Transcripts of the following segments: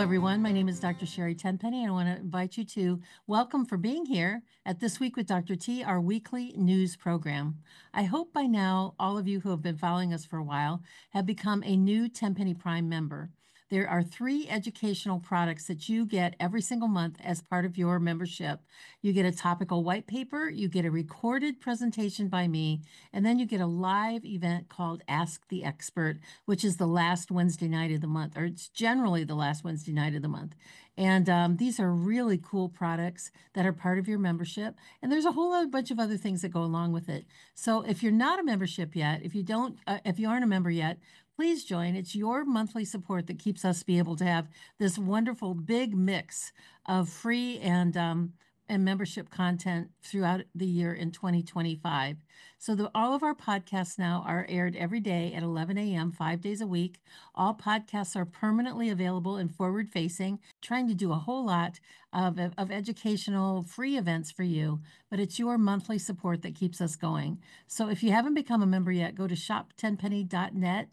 everyone. My name is Dr. Sherry Tenpenny, and I want to invite you to welcome for being here at This Week with Dr. T, our weekly news program. I hope by now all of you who have been following us for a while have become a new Tenpenny Prime member. There are 3 educational products that you get every single month as part of your membership. You get a topical white paper, you get a recorded presentation by me, and then you get a live event called Ask the Expert, which is the last Wednesday night of the month, or it's generally the last Wednesday night of the month. And these are really cool products that are part of your membership. And there's a whole other bunch of other things that go along with it. So if you're not a membership yet, if you aren't a member yet, please join. It's your monthly support that keeps us be able to have this wonderful big mix of free and membership content throughout the year in 2025. So all of our podcasts now are aired every day at 11 a.m., 5 days a week. All podcasts are permanently available and forward facing, trying to do a whole lot of educational free events for you, but it's your monthly support that keeps us going. So if you haven't become a member yet, go to shop10penny.net,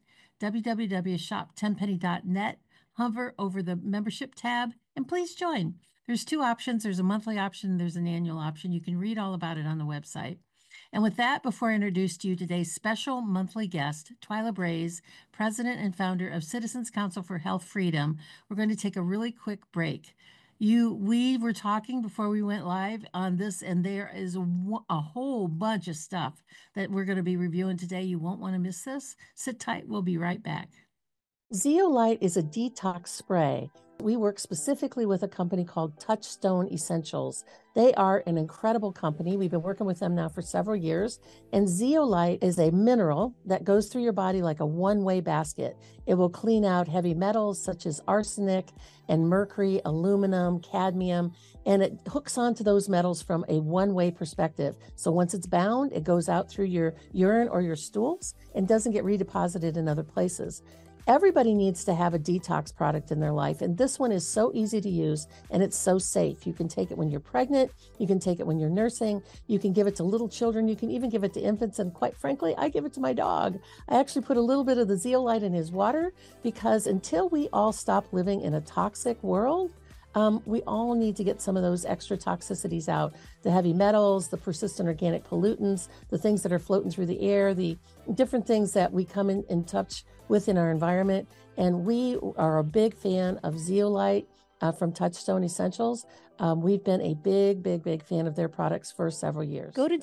www.shop10penny.net, hover over the membership tab, and please join. There's 2 options. There's a monthly option, there's an annual option. You can read all about it on the website. And with that, before I introduce to you today's special monthly guest, Twyla Braze, President and founder of Citizens Council for Health Freedom, we're going to take a really quick break. We were talking before we went live on this, and there is a whole bunch of stuff that we're going to be reviewing today. You won't want to miss this. Sit tight. We'll be right back. Zeolite is a detox spray. We work specifically with a company called Touchstone Essentials. They are an incredible company. We've been working with them now for several years. And zeolite is a mineral that goes through your body like a one-way basket. It will clean out heavy metals such as arsenic and mercury, aluminum, cadmium, and it hooks onto those metals from a one-way perspective. So once it's bound, it goes out through your urine or your stools and doesn't get redeposited in other places. Everybody needs to have a detox product in their life, and this one is so easy to use and it's so safe. You can take it when you're pregnant, you can take it when you're nursing, you can give it to little children, you can even give it to infants, and quite frankly, I give it to my dog. I actually put a little bit of the zeolite in his water because until we all stop living in a toxic world, we all need to get some of those extra toxicities out, the heavy metals, the persistent organic pollutants, the things that are floating through the air, the different things that we come in touch with in our environment. And we are a big fan of zeolite from Touchstone Essentials. We've been a big fan of their products for several years. Go to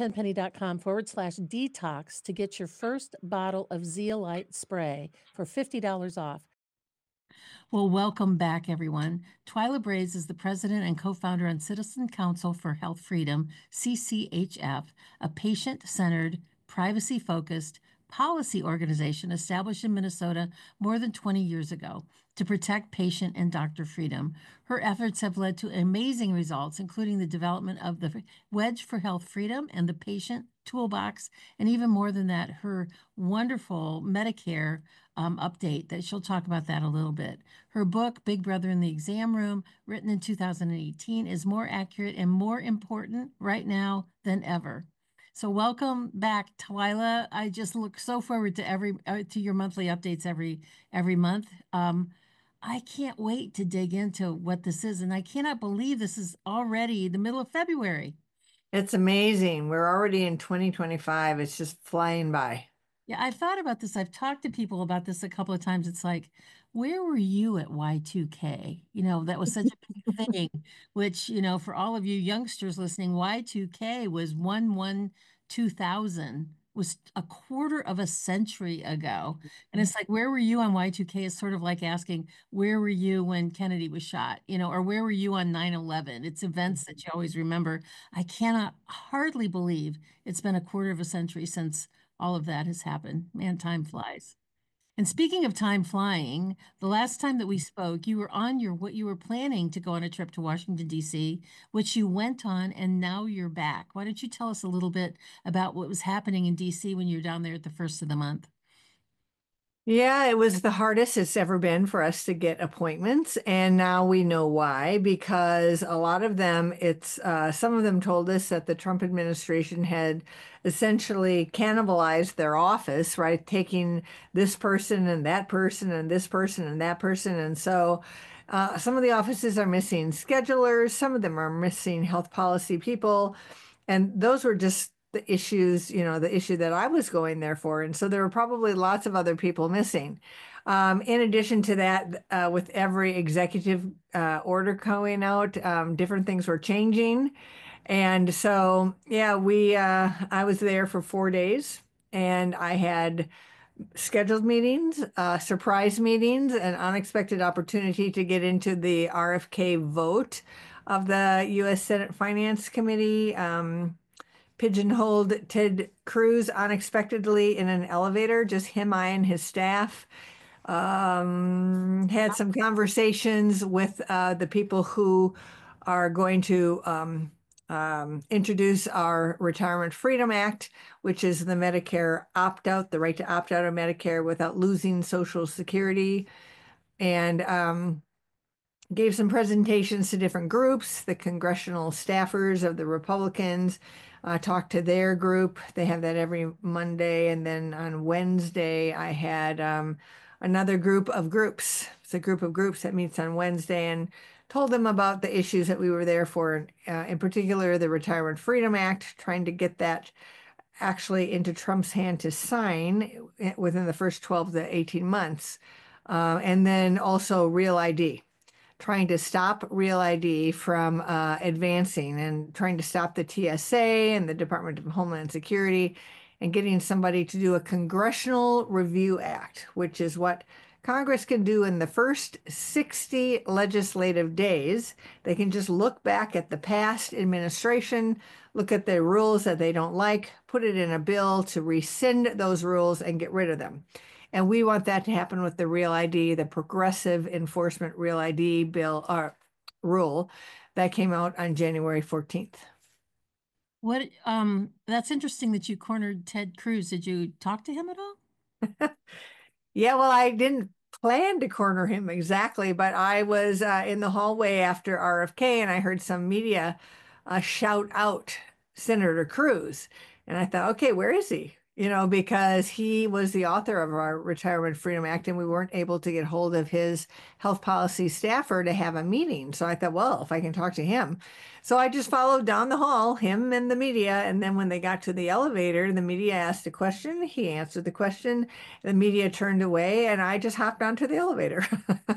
drtenpenny.com/detox to get your first bottle of zeolite spray for $50 off. Well, welcome back, everyone. Twyla Braze is the president and co-founder on Citizen Council for Health Freedom, CCHF, a patient-centered, privacy-focused policy organization established in Minnesota more than 20 years ago to protect patient and doctor freedom. Her efforts have led to amazing results, including the development of the Wedge for Health Freedom and the Patient Toolbox, and even more than that, her wonderful Medicare update that she'll talk about that a little bit. Her book, Big Brother in the Exam Room, written in 2018, is more accurate and more important right now than ever. So welcome back, Twyla. I just look so forward to to your monthly updates every month. I can't wait to dig into what this is, and I cannot believe this is already the middle of February. It's amazing. We're already in 2025. It's just flying by. Yeah, I've thought about this. I've talked to people about this a couple of times. It's like, where were you at Y2K? That was such a big thing, which, for all of you youngsters listening, Y2K was 2000, was a quarter of a century ago. And it's like, where were you on Y2K is sort of like asking, where were you when Kennedy was shot, or where were you on 9/11? It's events that you always remember. I cannot hardly believe it's been a quarter of a century since all of that has happened. Man, time flies. And speaking of time flying, the last time that we spoke, you were on what you were planning to go on a trip to Washington, D.C., which you went on, and now you're back. Why don't you tell us a little bit about what was happening in D.C. when you were down there at the first of the month? Yeah, it was the hardest it's ever been for us to get appointments. And now we know why, because a lot of them, some of them told us that the Trump administration had essentially cannibalized their office, right? Taking this person and that person and this person and that person. And so Some of the offices are missing schedulers, some of them are missing health policy people. And those were just the issues, the issue that I was going there for. And so there were probably lots of other people missing. In addition to that, with every executive order going out, different things were changing. And so, yeah, I was there for 4 days and I had scheduled meetings, surprise meetings, an unexpected opportunity to get into the RFK vote of the U.S. Senate Finance Committee. Pigeonholed Ted Cruz unexpectedly in an elevator, just him, I, and his staff. Had some conversations with the people who are going to introduce our Retirement Freedom Act, which is the Medicare opt-out, the right to opt out of Medicare without losing Social Security. And gave some presentations to different groups. The congressional staffers of the Republicans talked to their group. They have that every Monday. And then on Wednesday, I had another group of groups. It's a group of groups that meets on Wednesday, and told them about the issues that we were there for, in particular, the Retirement Freedom Act, trying to get that actually into Trump's hand to sign within the first 12 to 18 months. And then also Real ID, trying to stop Real ID from advancing, and trying to stop the TSA and the Department of Homeland Security, and getting somebody to do a Congressional Review Act, which is what Congress can do in the first 60 legislative days. They can just look back at the past administration, look at the rules that they don't like, put it in a bill to rescind those rules and get rid of them. And we want that to happen with the Real ID, the Progressive Enforcement Real ID bill or rule that came out on January 14th. That's interesting that you cornered Ted Cruz. Did you talk to him at all? Yeah, well, I didn't plan to corner him exactly, but I was in the hallway after RFK and I heard some media shout out Senator Cruz. And I thought, okay, where is he? Because he was the author of our Retirement Freedom Act and we weren't able to get hold of his health policy staffer to have a meeting. So I thought, well, if I can talk to him. So I just followed down the hall, him and the media. And then when they got to the elevator, the media asked a question. He answered the question. The media turned away and I just hopped onto the elevator.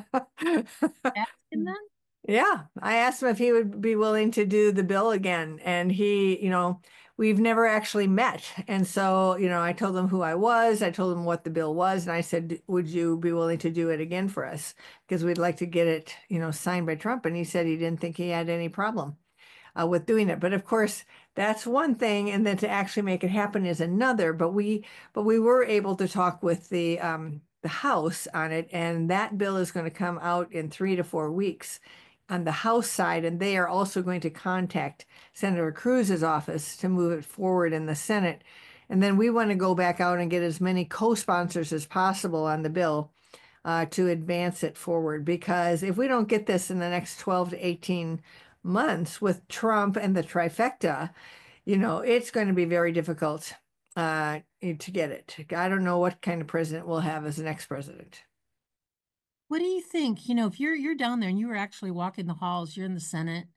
Ask him then? Yeah, I asked him if he would be willing to do the bill again. And he, we've never actually met. And so, I told him who I was. I told him what the bill was. And I said, would you be willing to do it again for us? Because we'd like to get it, signed by Trump. And he said he didn't think he had any problem with doing it. But of course, that's one thing. And then to actually make it happen is another. But we were able to talk with the House on it. And that bill is going to come out in 3 to 4 weeks on the House side, and they are also going to contact Senator Cruz's office to move it forward in the Senate. And then we want to go back out and get as many co-sponsors as possible on the bill to advance it forward. Because if we don't get this in the next 12 to 18 months with Trump and the trifecta, it's going to be very difficult to get it. I don't know what kind of president we'll have as the next president. What do you think? If you're down there and you were actually walking the halls, you're in the Senate,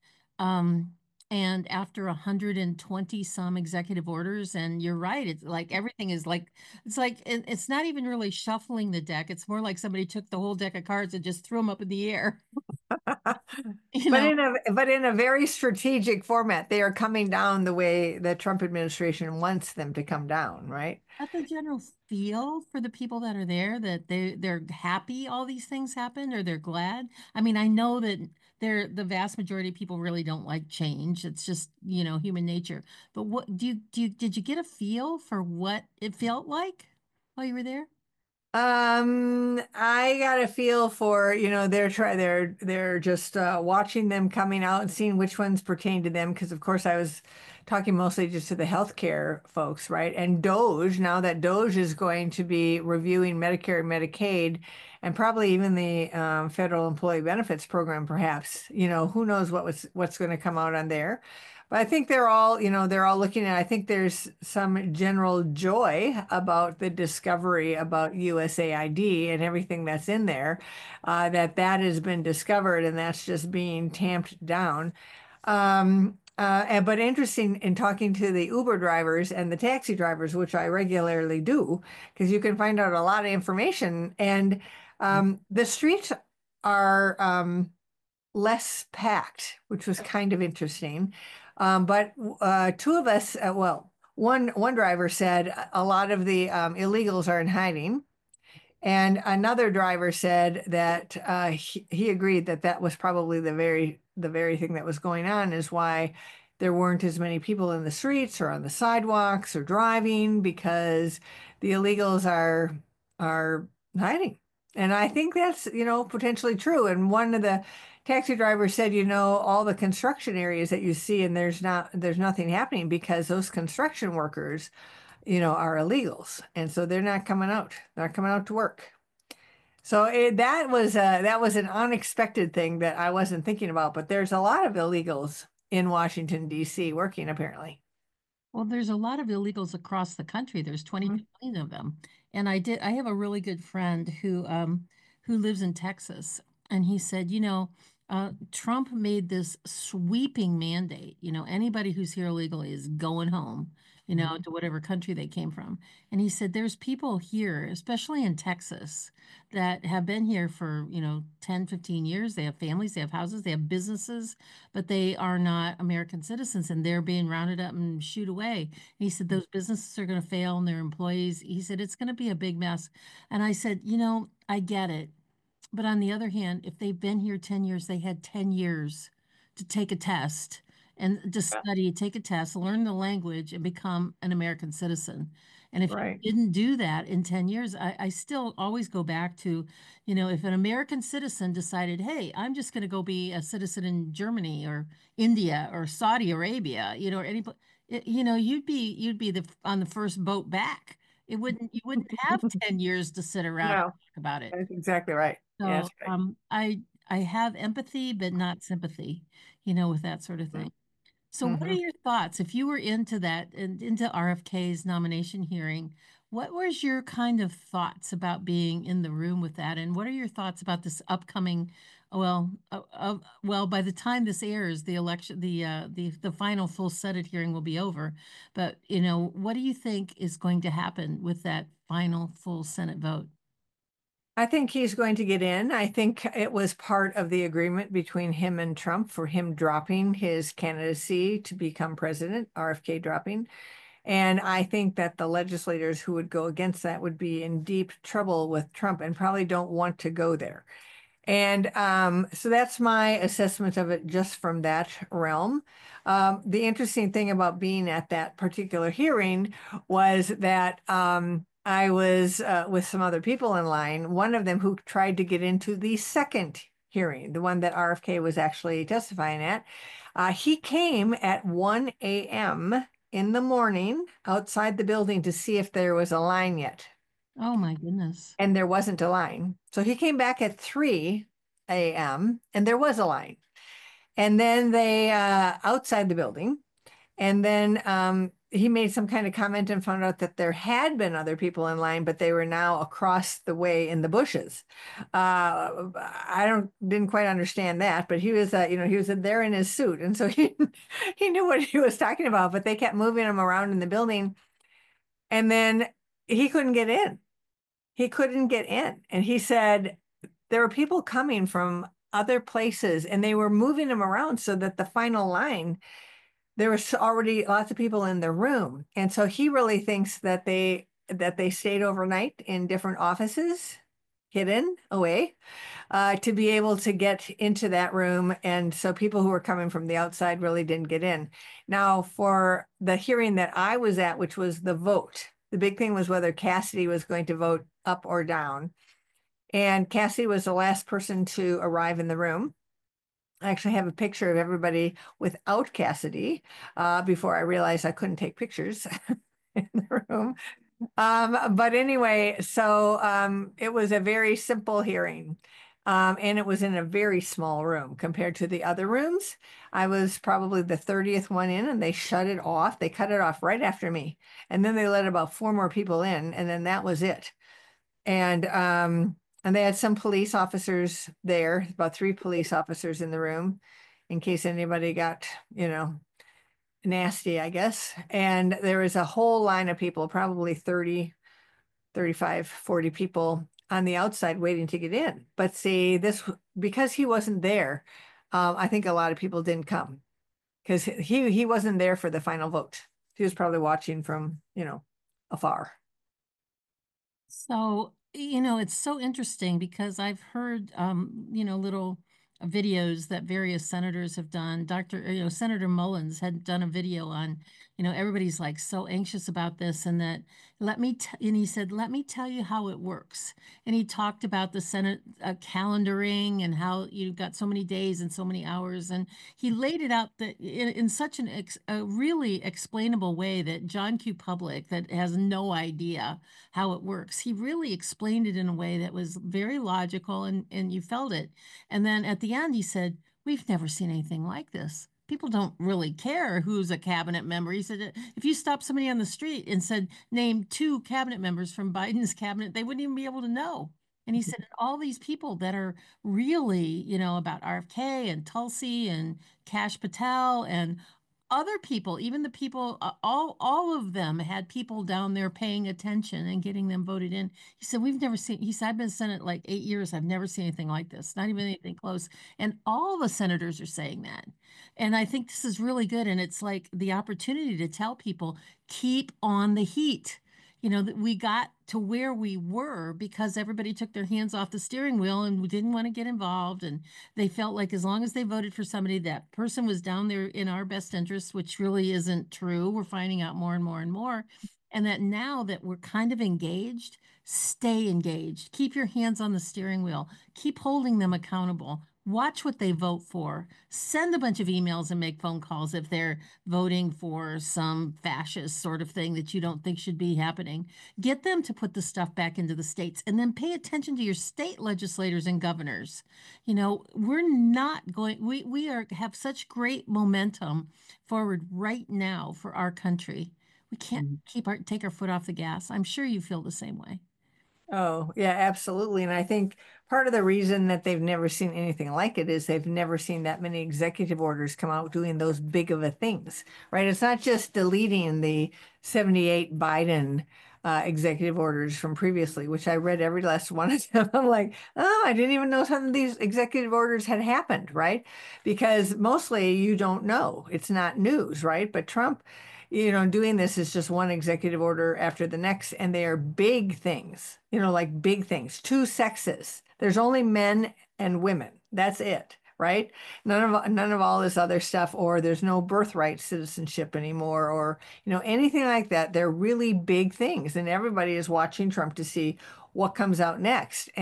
and after 120 some executive orders, and you're right, it's like everything is like it's not even really shuffling the deck. It's more like somebody took the whole deck of cards and just threw them up in the air. You But know, in a very strategic format, they are coming down the way the Trump administration wants them to come down, right? Not the general feel for the people that are there that they're happy all these things happened or they're glad. I mean, I know that the vast majority of people really don't like change. It's just, human nature. But what did you get a feel for what it felt like while you were there? I got a feel for, they're just watching them coming out and seeing which ones pertain to them. Because of course I was talking mostly just to the healthcare folks, right? And DOGE, now that DOGE is going to be reviewing Medicare and Medicaid, and probably even the federal employee benefits program, perhaps. Who knows what's going to come out on there. But I think they're all looking at, I think there's some general joy about the discovery about USAID and everything that's in there, that has been discovered and that's just being tamped down. But interesting in talking to the Uber drivers and the taxi drivers, which I regularly do, because you can find out a lot of information. And the streets are less packed, which was kind of interesting. But two of us, one driver said a lot of the illegals are in hiding. And another driver said that he agreed that that was probably the very thing that was going on, is why there weren't as many people in the streets or on the sidewalks or driving, because the illegals are hiding. And I think that's potentially true. And one of the taxi drivers said, all the construction areas that you see, and there's nothing happening because those construction workers are illegals, and so they're not coming out. They're not coming out to work. So that was an unexpected thing that I wasn't thinking about. But there's a lot of illegals in Washington, D.C. working, apparently. Well, there's a lot of illegals across the country. There's 22 Mhm. million of them. And I have a really good friend who lives in Texas, and he said, Trump made this sweeping mandate, anybody who's here illegally is going home, to whatever country they came from. And he said there's people here, especially in Texas, that have been here for, 10, 15 years. They have families, they have houses, they have businesses, but they are not American citizens and they're being rounded up and shooed away. And he said those businesses are going to fail and their employees. He said it's going to be a big mess. And I said, I get it. But on the other hand, if they've been here 10 years, they had 10 years to take a test and to study, take a test, learn the language, and become an American citizen. And if you Right. didn't do that in 10 years, I still always go back to, if an American citizen decided, hey, I'm just going to go be a citizen in Germany or India or Saudi Arabia, or any, you'd be on the first boat back. You wouldn't have 10 years to sit around and No, talk about it. that's exactly right. Yeah, So that's right. I have empathy, but not sympathy, with that sort of thing. So what are Mm-hmm. your thoughts if you were into that and into RFK's nomination hearing? What was your kind of thoughts about being in the room with that? And what are your thoughts about this upcoming, well, by the time this airs, the election, the final full Senate hearing will be over. But, what do you think is going to happen with that final full Senate vote? I think he's going to get in. I think it was part of the agreement between him and Trump for him dropping his candidacy to become president, RFK dropping. And I think that the legislators who would go against that would be in deep trouble with Trump and probably don't want to go there. And so that's my assessment of it just from that realm. The interesting thing about being at that particular hearing was that I was with some other people in line, one of them who tried to get into the second hearing, the one that RFK was actually testifying at. He came at 1 a.m. in the morning outside the building to see if there was a line yet, Oh my goodness. and there wasn't a line. So he came back at 3 a.m. and there was a line. And then they outside the building, and then he made some kind of comment and found out that there had been other people in line, but they were now across the way in the bushes. I didn't quite understand that, but he was he was there in his suit, and so he knew what he was talking about. But they kept moving him around in the building, and then he couldn't get in. He couldn't get in. And he said there were people coming from other places and they were moving him around so that the final line, there was already lots of people in the room. And so he really thinks that they stayed overnight in different offices, hidden away, to be able to get into that room. And so people who were coming from the outside really didn't get in. Now, for the hearing that I was at, which was the vote, the big thing was whether Cassidy was going to vote up or down. And Cassidy was the last person to arrive in the room. I actually have a picture of everybody without Cassidy before I realized I couldn't take pictures in the room. But anyway, so it was a very simple hearing. And it was in a very small room compared to the other rooms. I was probably the 30th one in, and they shut it off. They cut it off right after me. And then they let about four more people in, and then that was it. And they had some police officers there, about three police officers in the room, in case anybody got, nasty, I guess. And there was a whole line of people, probably 30, 35, 40 people on the outside waiting to get in. But see, this, because he wasn't there, I think a lot of people didn't come because he wasn't there for the final vote. He was probably watching from, afar. So, it's so interesting because I've heard, little videos that various senators have done. Senator Mullins had done a video on, everybody's like so anxious about this, and that and he said, let me tell you how it works. And he talked about the Senate calendaring and how you've got so many days and so many hours. And he laid it out that in such a really explainable way that John Q. Public, that has no idea how it works. He really explained it in a way that was very logical, and you felt it. And then at the end, he said, we've never seen anything like this. People don't really care who's a cabinet member. He said, if you stop somebody on the street and said, name two cabinet members from Biden's cabinet, they wouldn't even be able to know. And he said, all these people that are really, about RFK and Tulsi and Kash Patel and other people, even the people, all of them had people down there paying attention and getting them voted in. He said, we've never seen, he said, I've been in Senate like 8 years. I've never seen anything like this, not even anything close. And all the senators are saying that. And I think this is really good. And it's like the opportunity to tell people, keep on the heat. That we got to where we were because everybody took their hands off the steering wheel and we didn't want to get involved. And they felt like as long as they voted for somebody, that person was down there in our best interest, which really isn't true. We're finding out more and more and more. And that now that we're kind of engaged, stay engaged. Keep your hands on the steering wheel. Keep holding them accountable. Watch what they vote for. Send a bunch of emails and make phone calls if they're voting for some fascist sort of thing that you don't think should be happening. Get them to put the stuff back into the states, and then pay attention to your state legislators and governors. We're not going, have such great momentum forward right now for our country. We can't take our foot off the gas. I'm sure you feel the same way. Oh, yeah, absolutely. And I think part of the reason that they've never seen anything like it is they've never seen that many executive orders come out doing those big of a things, right? It's not just deleting the 78 Biden executive orders from previously, which I read every last one of them. I'm like, oh, I didn't even know some of these executive orders had happened, right? Because mostly you don't know. It's not news, right? But Trump, doing this is just one executive order after the next, and they are big things, like big things. Two sexes. There's only men and women. That's it, right? None of all this other stuff, or there's no birthright citizenship anymore, or anything like that. They're really big things, and everybody is watching Trump to see what comes out next.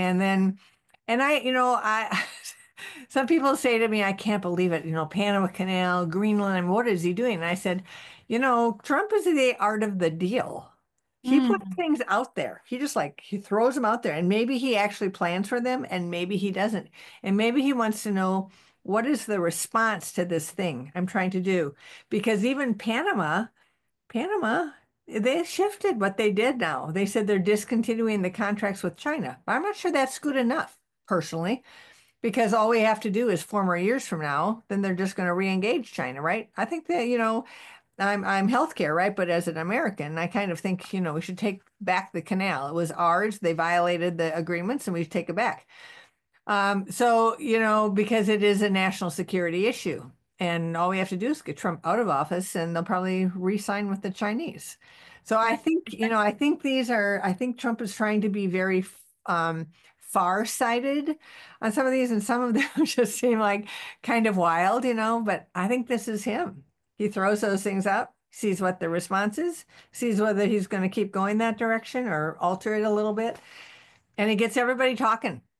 And I some people say to me, I can't believe it, Panama Canal, Greenland, what is he doing? And I said, Trump is the art of the deal. He puts Mm. things out there. He throws them out there, and maybe he actually plans for them and maybe he doesn't. And maybe he wants to know what is the response to this thing I'm trying to do. Because even Panama, they shifted what they did now. They said they're discontinuing the contracts with China. I'm not sure that's good enough, personally, because all we have to do is 4 more years from now, then they're just going to re-engage China, right? I think that, I'm healthcare, right? But as an American, I kind of think, we should take back the canal. It was ours. They violated the agreements and we should take it back. So, because it is a national security issue. And all we have to do is get Trump out of office and they'll probably re-sign with the Chinese. So I think Trump is trying to be very far-sighted on some of these, and some of them just seem like kind of wild, but I think this is him. He throws those things out, sees what the response is, sees whether he's going to keep going that direction or alter it a little bit, and he gets everybody talking.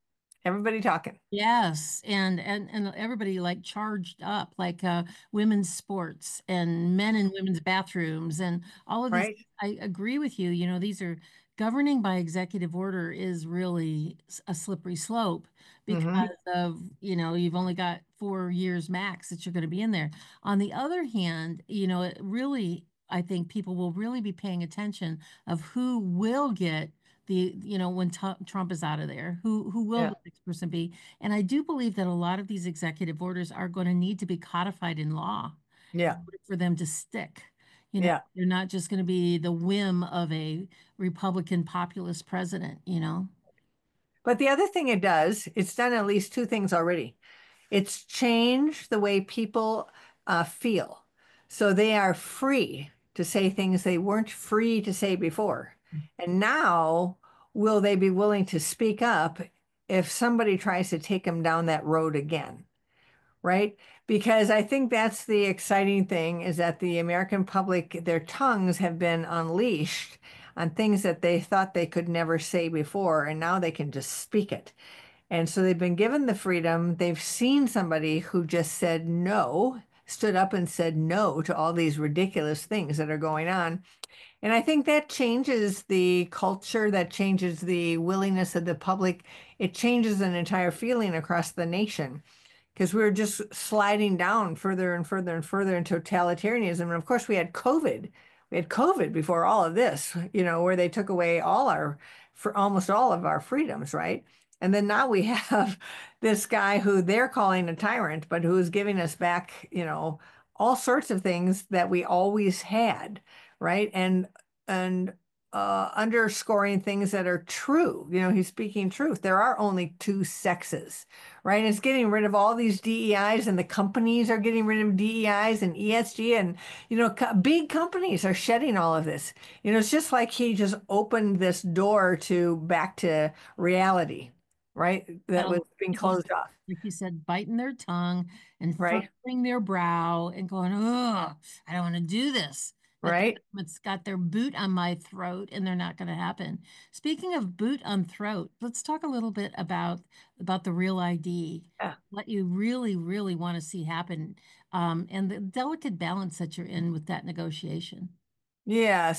Everybody talking, Yes, and everybody like charged up, like women's sports and men and women's bathrooms and all of these. right? I agree with you. You know, these are governing by executive order is really a slippery slope Hmm. because of, you've only got 4 years max that you're going to be in there. On the other hand, it really, I think people will really be paying attention of who will get when Trump is out of there, who will Yeah, the next person be? And I do believe that a lot of these executive orders are going to need to be codified in law in yeah, order for them to stick. yeah. They're not just going to be the whim of a Republican populist president. But the other thing it does, it's done at least two things already. It's changed the way people feel. So they are free to say things they weren't free to say before. And now, will they be willing to speak up if somebody tries to take them down that road again? Right? Because I think that's the exciting thing is that the American public, their tongues have been unleashed on things that they thought they could never say before, and now they can just speak it. And so they've been given the freedom. They've seen somebody who just said no, stood up and said no to all these ridiculous things that are going on. And I think that changes the culture, that changes the willingness of the public. It changes an entire feeling across the nation because we were just sliding down further and further and further in totalitarianism. And of course, we had COVID. We had COVID before all of this, where they took away for almost all of our freedoms, right? And then now we have this guy who they're calling a tyrant, but who's giving us back, all sorts of things that we always had, right? And underscoring things that are true. He's speaking truth. There are only two sexes, right? It's getting rid of all these DEIs, and the companies are getting rid of DEIs and ESG, and big companies are shedding all of this. It's just like he just opened this door to back to reality, right? That was Well, being people closed off, like you said, biting their tongue and right? furrowing their brow and going, "Oh, I don't want to do this." That the Right? government's got their boot on my throat, and they're not going to happen. Speaking of boot on throat, let's talk a little bit about the real ID, Yeah. what you really, really want to see happen, and the delicate balance that you're in with that negotiation. Yeah.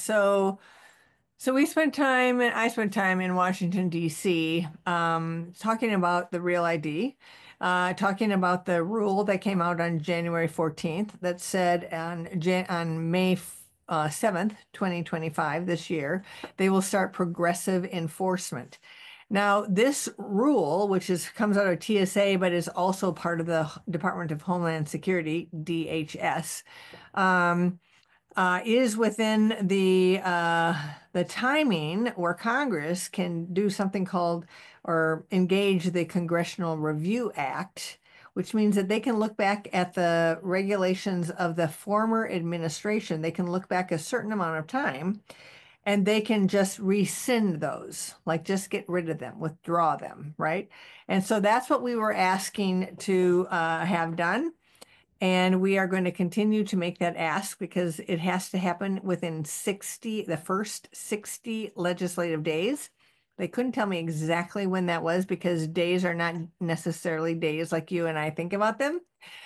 So I spent time in Washington, D.C., talking about the Real ID, talking about the rule that came out on January 14th that said on May 7th, 2025, this year, they will start progressive enforcement. Now, this rule, comes out of TSA, but is also part of the Department of Homeland Security, DHS, is within the timing where Congress can do something called or engage the Congressional Review Act, which means that they can look back at the regulations of the former administration. They can look back a certain amount of time and they can just rescind those, like just get rid of them, withdraw them, right? And so that's what we were asking to have done. And we are going to continue to make that ask because it has to happen within the first 60 legislative days. They couldn't tell me exactly when that was because days are not necessarily days like you and I think about them.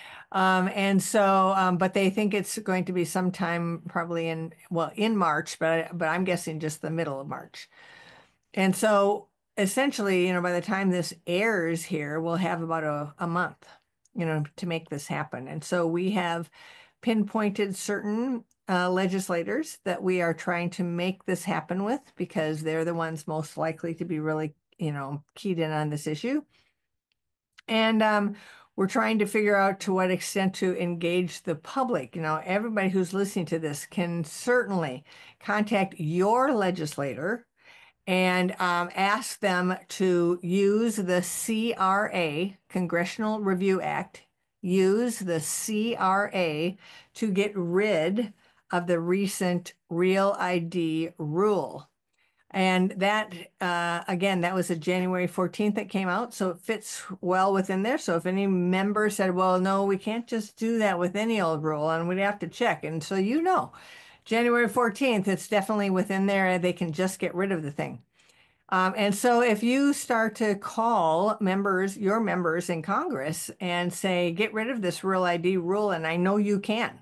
But they think it's going to be sometime probably in March, but I'm guessing just the middle of March. And so essentially, by the time this airs here, we'll have about a month, to make this happen. And so we have pinpointed certain legislators that we are trying to make this happen with because they're the ones most likely to be really, keyed in on this issue. And we're trying to figure out to what extent to engage the public. Everybody who's listening to this can certainly contact your legislator and ask them to use the CRA, Congressional Review Act, use the CRA to get rid of the recent Real ID rule. And that, again, that was a January 14th that came out. So it fits well within there. So if any member said, well, no, we can't just do that with any old rule and we'd have to check. And so, January 14th, it's definitely within there. They can just get rid of the thing. And so if you start to call your members in Congress and say, get rid of this Real ID rule, and I know you can,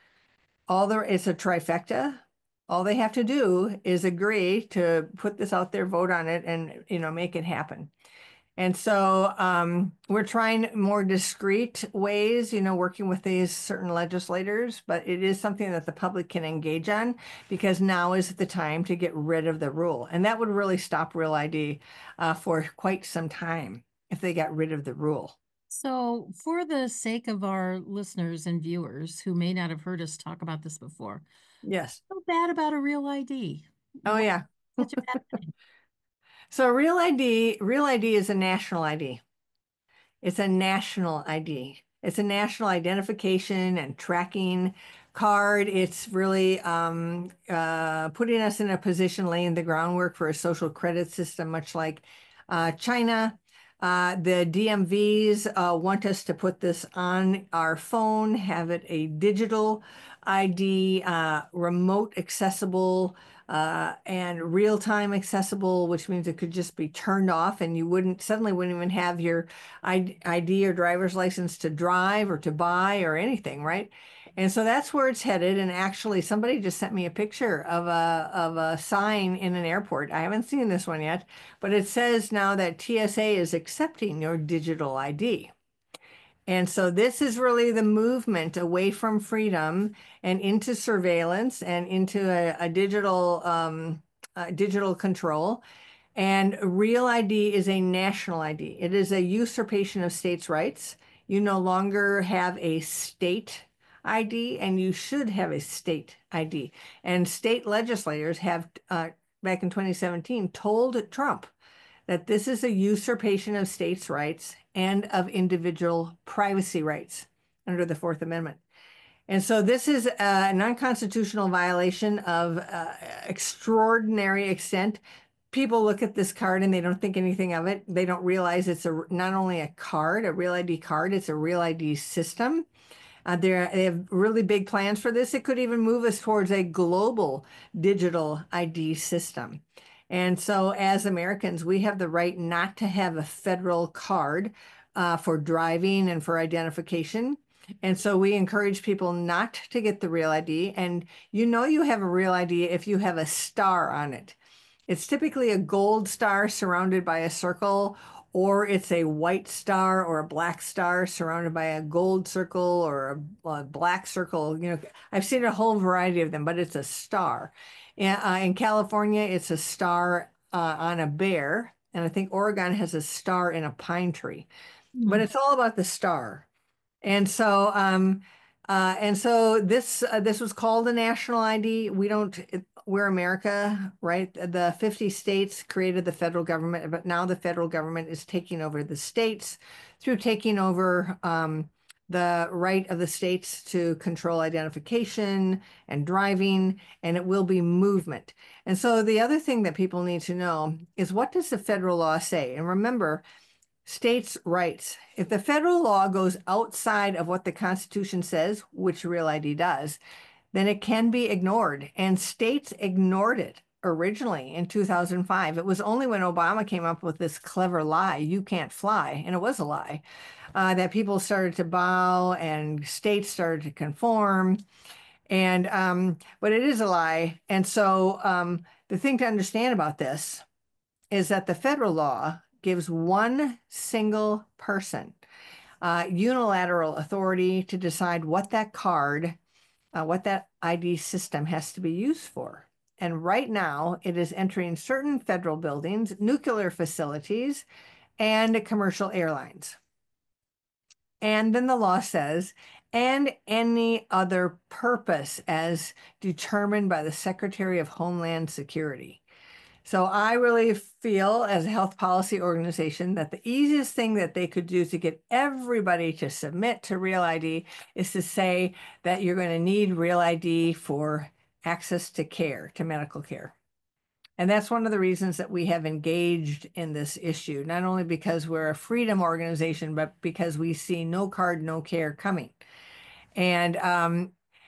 it's a trifecta. All they have to do is agree to put this out there, vote on it, and make it happen. And so we're trying more discreet ways, working with these certain legislators, but it is something that the public can engage on because now is the time to get rid of the rule. And that would really stop Real ID for quite some time if they got rid of the rule. So, for the sake of our listeners and viewers who may not have heard us talk about this before, Yes. so bad about a Real ID? Oh, What's yeah. such a bad thing? So Real ID is a national ID. It's a national ID. It's a national identification and tracking card. It's really putting us in a position, laying the groundwork for a social credit system, much like China. The DMVs want us to put this on our phone, have it a digital ID, remote accessible, and real-time accessible, which means it could just be turned off and you wouldn't even have your ID or driver's license to drive or to buy or anything, right? And so that's where it's headed. And actually, somebody just sent me a picture of a sign in an airport. I haven't seen this one yet, but it says now that TSA is accepting your digital ID. And so this is really the movement away from freedom and into surveillance and into a digital control. And Real ID is a national ID. It is a usurpation of states' rights. You no longer have a state ID, and you should have a state ID. And state legislators have, back in 2017, told Trump that this is a usurpation of states' rights and of individual privacy rights under the Fourth Amendment. And so this is a non-constitutional violation of extraordinary extent. People look at this card and they don't think anything of it. They don't realize it's not only a card, a Real ID card, it's a Real ID system. They have really big plans for this. It could even move us towards a global digital ID system. And so as Americans, we have the right not to have a federal card for driving and for identification. And so we encourage people not to get the Real ID. And you have a Real ID if you have a star on it. It's typically a gold star surrounded by a circle, or it's a white star or a black star surrounded by a gold circle or a black circle. I've seen a whole variety of them, but it's a star. In California, it's a star on a bear. And I think Oregon has a star in a pine tree. But it's all about the star. And so, this was called a national ID. We're America, right? The 50 states created the federal government, but now the federal government is taking over the states through taking over the right of the states to control identification and driving, and it will be movement. And so the other thing that people need to know is, what does the federal law say? And remember, states' rights. If the federal law goes outside of what the Constitution says, which Real ID does, then it can be ignored. And states ignored it originally in 2005. It was only when Obama came up with this clever lie, you can't fly, and it was a lie, that people started to bow and states started to conform. But it is a lie. And so the thing to understand about this is that the federal law gives one single person unilateral authority to decide what that card, what that ID system has to be used for. And right now, it is entering certain federal buildings, nuclear facilities, and commercial airlines. And then the law says, and any other purpose as determined by the Secretary of Homeland Security. So I really feel, as a health policy organization, that the easiest thing that they could do to get everybody to submit to Real ID is to say that you're going to need Real ID for access to care, to medical care. And that's one of the reasons that we have engaged in this issue, not only because we're a freedom organization, but because we see no card, no care coming. And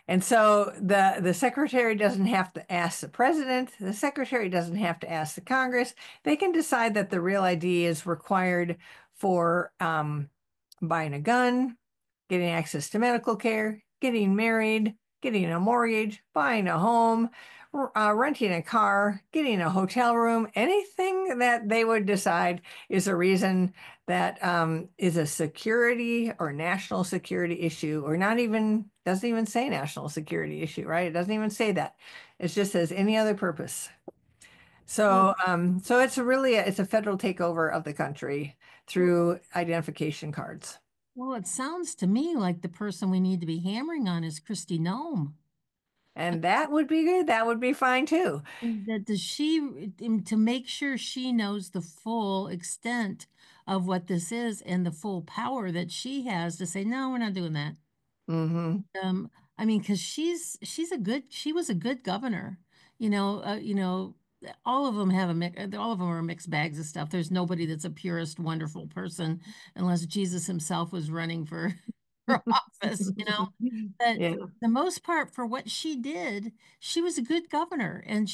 And so the secretary doesn't have to ask the president, the secretary doesn't have to ask the Congress. They can decide that the real ID is required for buying a gun, getting access to medical care, getting married, getting a mortgage, buying a home, renting a car, getting a hotel room, anything that they would decide is a reason that is a security or national security issue, or not even, doesn't even say national security issue, right? It doesn't even say that. It just says any other purpose. Well, So it's really it's a federal takeover of the country through identification cards. well, it sounds to me like the person we need to be hammering on is Christy Nome. And that would be good. That would be fine too. That does she to make sure she knows the full extent of what this is and the full power that she has to say, no, we're not doing that. Hmm. Um, I mean, because she was a good governor. All of them have all of them are mixed bags of stuff. There's nobody that's a purest, wonderful person unless Jesus himself was running for, for office. But Yeah. the most part, for what she did, she was a good governor. And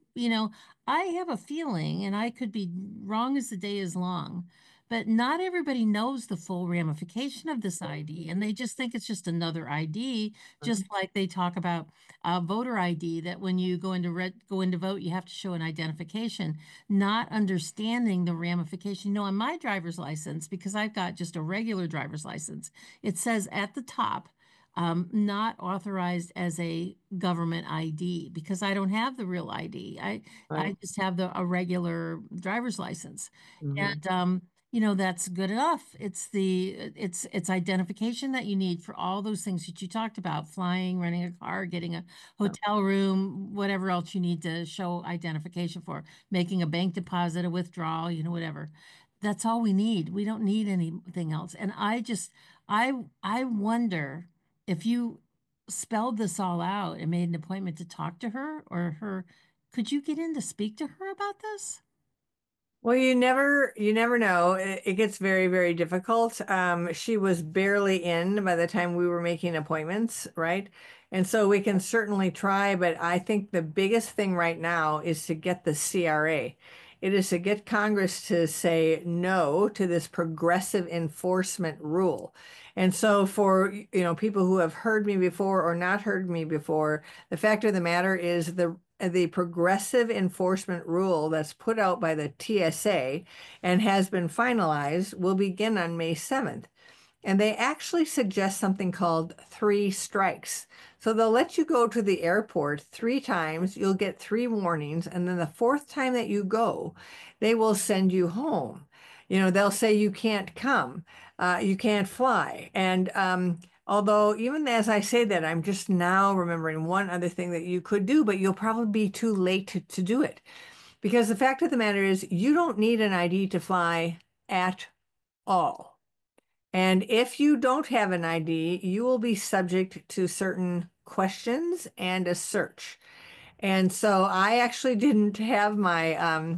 I have a feeling, and I could be wrong as the day is long, but not everybody knows the full ramification of this ID, and they just think it's just another ID, just like they talk about voter ID, that when you go into vote, you have to show an identification, not understanding the ramification. On my driver's license, because I've got just a regular driver's license, it says at the top, not authorized as a government ID because I don't have the real ID. I Right. just have a regular driver's license. Hmm. And that's good enough. It's identification that you need for all those things that you talked about: flying, renting a car, getting a hotel room, whatever else you need to show identification for, making a bank deposit, a withdrawal, whatever. That's all we need. We don't need anything else. And I wonder if you spelled this all out and made an appointment to talk to her or her, could you get in to speak to her about this? Well, you never know. It gets very, very difficult. She was barely in by the time we were making appointments, right? And so we can certainly try, but I think the biggest thing right now is to get the CRA. It is to get Congress to say no to this progressive enforcement rule. And so for, people who have heard me before or not heard me before, the fact of the matter is the progressive enforcement rule that's put out by the TSA and has been finalized will begin on May 7th. And they actually suggest something called 3 strikes. So they'll let you go to the airport 3 times, you'll get 3 warnings, and then the fourth time that you go, they will send you home. They'll say you can't come, you can't fly. And although, even as I say that, I'm just now remembering one other thing that you could do, but you'll probably be too late to do it. Because the fact of the matter is, you don't need an ID to fly at all. And if you don't have an ID, you will be subject to certain questions and a search. And so I actually didn't have my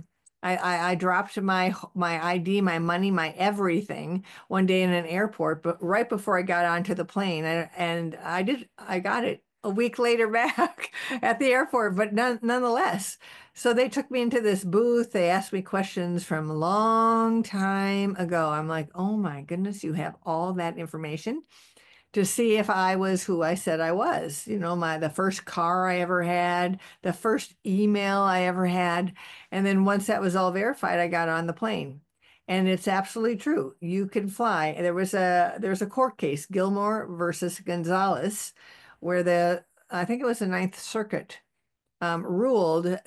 I dropped my ID, my money, my everything one day in an airport, but right before I got onto the plane, and I got it a week later back at the airport, but nonetheless. So they took me into this booth. They asked me questions from a long time ago. I'm like, oh my goodness, you have all that information to see if I was who I said I was. The first car I ever had, the first email I ever had. And then once that was all verified, I got on the plane. And it's absolutely true. You can fly. There's a court case, Gilmore versus Gonzalez, where I think it was the Ninth Circuit ruled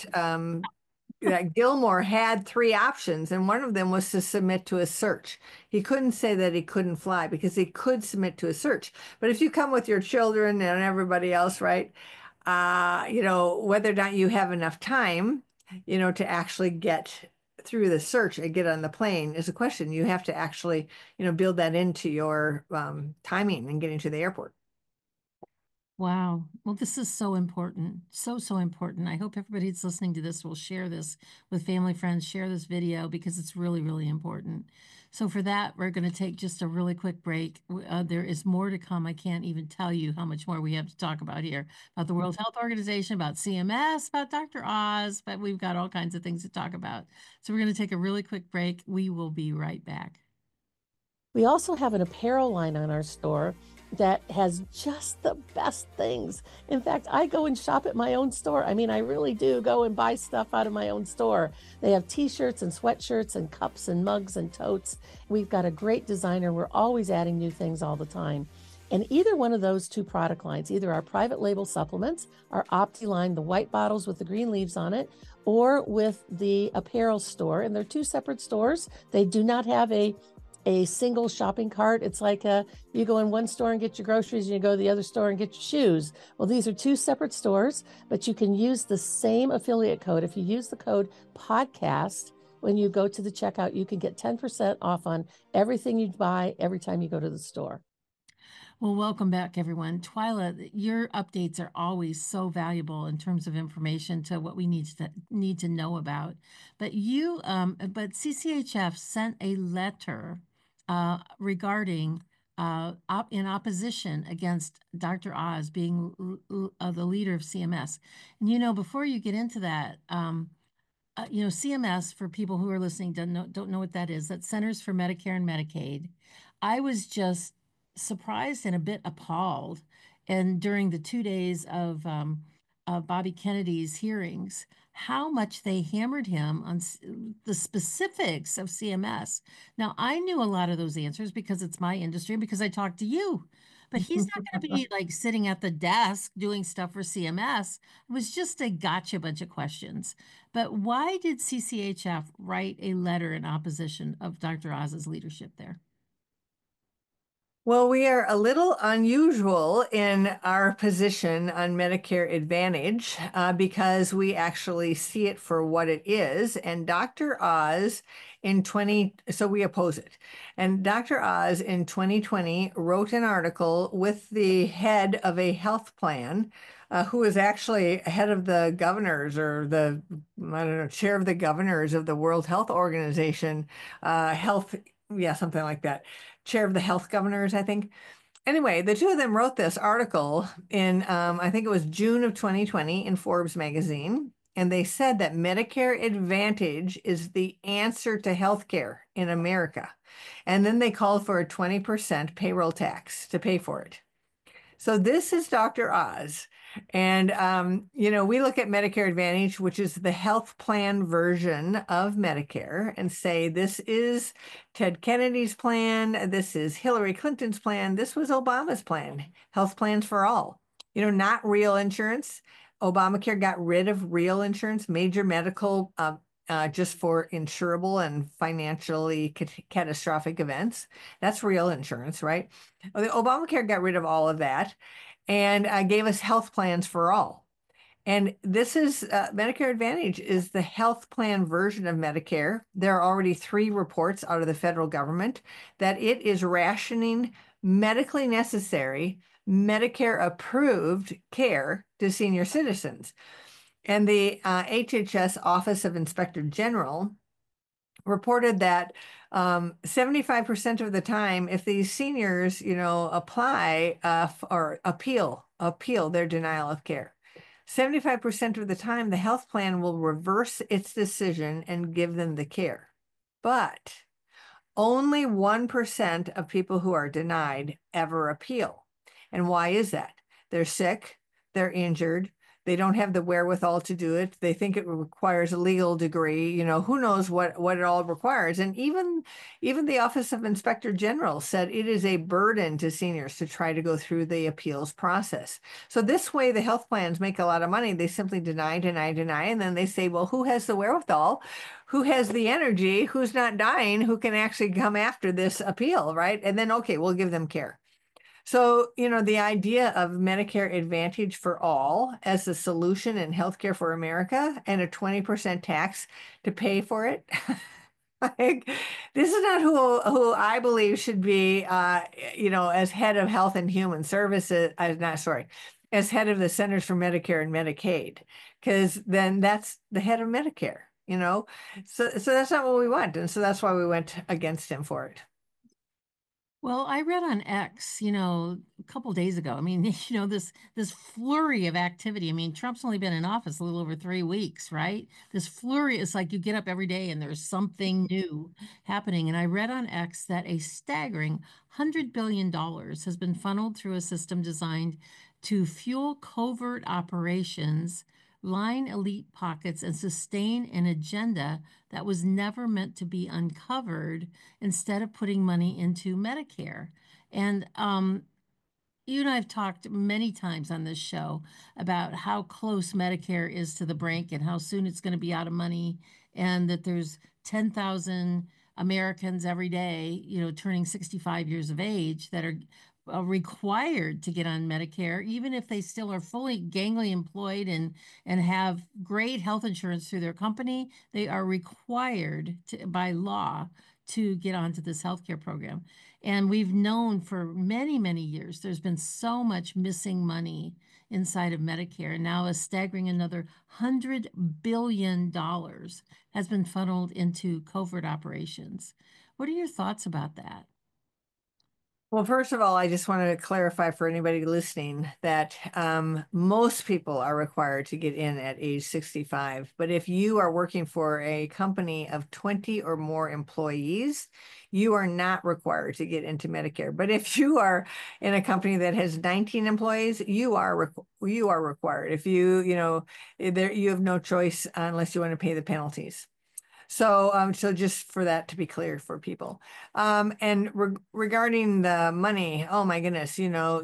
that Gilmore had 3 options, and one of them was to submit to a search. He couldn't say that he couldn't fly because he could submit to a search. But if you come with your children and everybody else, right, whether or not you have enough time, to actually get through the search and get on the plane is a question. You have to actually, build that into your timing and getting to the airport. Wow. Well, this is so important. So, so important. I hope everybody that's listening to this will share this with family, friends, share this video because it's really, really important. So, for that, we're going to take just a really quick break. There is more to come. I can't even tell you how much more we have to talk about here about the World Health Organization, about CMS, about Dr. Oz, but we've got all kinds of things to talk about. So, we're going to take a really quick break. We will be right back. We also have an apparel line on our store that has just the best things. In fact, I go and shop at my own store. I mean, I really do go and buy stuff out of my own store. They have t-shirts and sweatshirts and cups and mugs and totes. We've got a great designer. We're always adding new things all the time. And either one of those two product lines, either our private label supplements, our Opti line, the white bottles with the green leaves on it, or with the apparel store, and they're two separate stores. They do not have a single shopping cart. It's like you go in one store and get your groceries and you go to the other store and get your shoes. Well, these are two separate stores, but you can use the same affiliate code. If you use the code podcast, when you go to the checkout, you can get 10% off on everything you buy every time you go to the store. Well, welcome back, everyone. Twyla, your updates are always so valuable in terms of information to what we need to know about. But but CCHF sent a letter regarding in opposition against Dr. Oz being the leader of CMS. And before you get into that, CMS, for people who are listening don't know what that is. That's Centers for Medicare and Medicaid. I was just surprised and a bit appalled, and during the 2 days of Bobby Kennedy's hearings, how much they hammered him on the specifics of CMS. Now, I knew a lot of those answers because it's my industry, because I talked to you. But he's not going to be like sitting at the desk doing stuff for CMS. It was just a gotcha bunch of questions. But why did CCHF write a letter in opposition of Dr. Oz's leadership there? Well, we are a little unusual in our position on Medicare Advantage because we actually see it for what it is. And Dr. Oz so we oppose it. And Dr. Oz in 2020 wrote an article with the head of a health plan, who is actually head of the governors or I don't know, chair of the governors of the World Health Organization, something like that. Chair of the health governors, I think. Anyway, the two of them wrote this article in, I think it was June of 2020 in Forbes magazine. And they said that Medicare Advantage is the answer to healthcare in America. And then they called for a 20% payroll tax to pay for it. So this is Dr. Oz. And, we look at Medicare Advantage, which is the health plan version of Medicare, and say, this is Ted Kennedy's plan. This is Hillary Clinton's plan. This was Obama's plan, health plans for all, not real insurance. Obamacare got rid of real insurance, major medical, just for insurable and financially catastrophic events. That's real insurance, right? The Obamacare got rid of all of that and gave us health plans for all. And this is Medicare Advantage is the health plan version of Medicare. There are already 3 reports out of the federal government that it is rationing medically necessary, Medicare approved care to senior citizens. And the HHS Office of Inspector General reported that 75% of the time, if these seniors, apply or appeal their denial of care, 75% of the time, the health plan will reverse its decision and give them the care. But only 1% of people who are denied ever appeal. And why is that? They're sick, they're injured, they don't have the wherewithal to do it. They think it requires a legal degree. Who knows what it all requires. And even the Office of Inspector General said it is a burden to seniors to try to go through the appeals process. So this way, the health plans make a lot of money. They simply deny. And then they say, well, who has the wherewithal? Who has the energy? Who's not dying? Who can actually come after this appeal, right? And then, okay, we'll give them care. So, the idea of Medicare Advantage for all as a solution in healthcare for America and a 20% tax to pay for it. This is not who I believe should be, as head of Health and Human Services. as head of the Centers for Medicare and Medicaid, because then that's the head of Medicare, you know? So that's not what we want. And so that's why we went against him for it. Well, I read on X, a couple days ago. I mean, this flurry of activity. I mean, Trump's only been in office a little over 3 weeks, right? This flurry is like you get up every day and there's something new happening. And I read on X that a staggering $100 billion has been funneled through a system designed to fuel covert operations, line elite pockets, and sustain an agenda that was never meant to be uncovered instead of putting money into Medicare. And you and I have talked many times on this show about how close Medicare is to the brink and how soon it's going to be out of money, and that there's 10,000 Americans every day, turning 65 years of age that are required to get on Medicare, even if they still are fully gangly employed and have great health insurance through their company. They are required by law to get onto this healthcare program. And we've known for many, many years there's been so much missing money inside of Medicare. And now a staggering another $100 billion has been funneled into covert operations. What are your thoughts about that? Well, first of all, I just wanted to clarify for anybody listening that most people are required to get in at age 65. But if you are working for a company of 20 or more employees, you are not required to get into Medicare. But if you are in a company that has 19 employees, you are required. If you have no choice unless you want to pay the penalties. So just for that to be clear for people. And regarding the money, oh my goodness,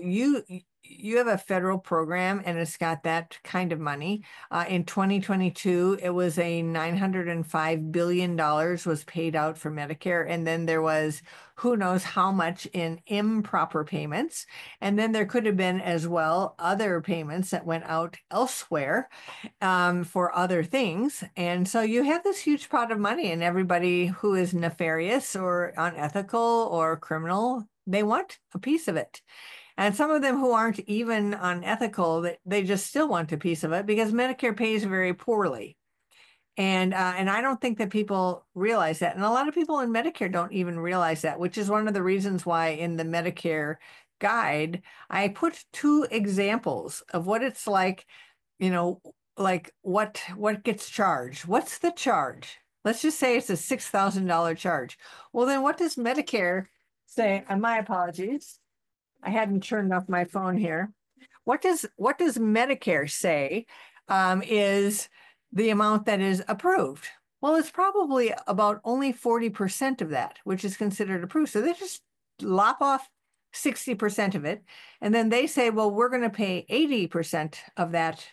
you have a federal program and it's got that kind of money. In 2022, it was a $905 billion was paid out for Medicare. And then there was who knows how much in improper payments. And then there could have been as well other payments that went out elsewhere for other things. And so you have this huge pot of money, and everybody who is nefarious or unethical or criminal, they want a piece of it. And some of them who aren't even unethical, they just still want a piece of it because Medicare pays very poorly. And I don't think that people realize that. And a lot of people in Medicare don't even realize that, which is one of the reasons why in the Medicare guide, I put two examples of what it's like, you know, like what gets charged. What's the charge? Let's just say it's a $6,000 charge. Well, then what does Medicare say? And my apologies. I hadn't turned off my phone here. What does Medicare say is the amount that is approved? Well, it's probably about only 40% of that, which is considered approved. So they just lop off 60% of it. And then they say, well, we're going to pay 80% of that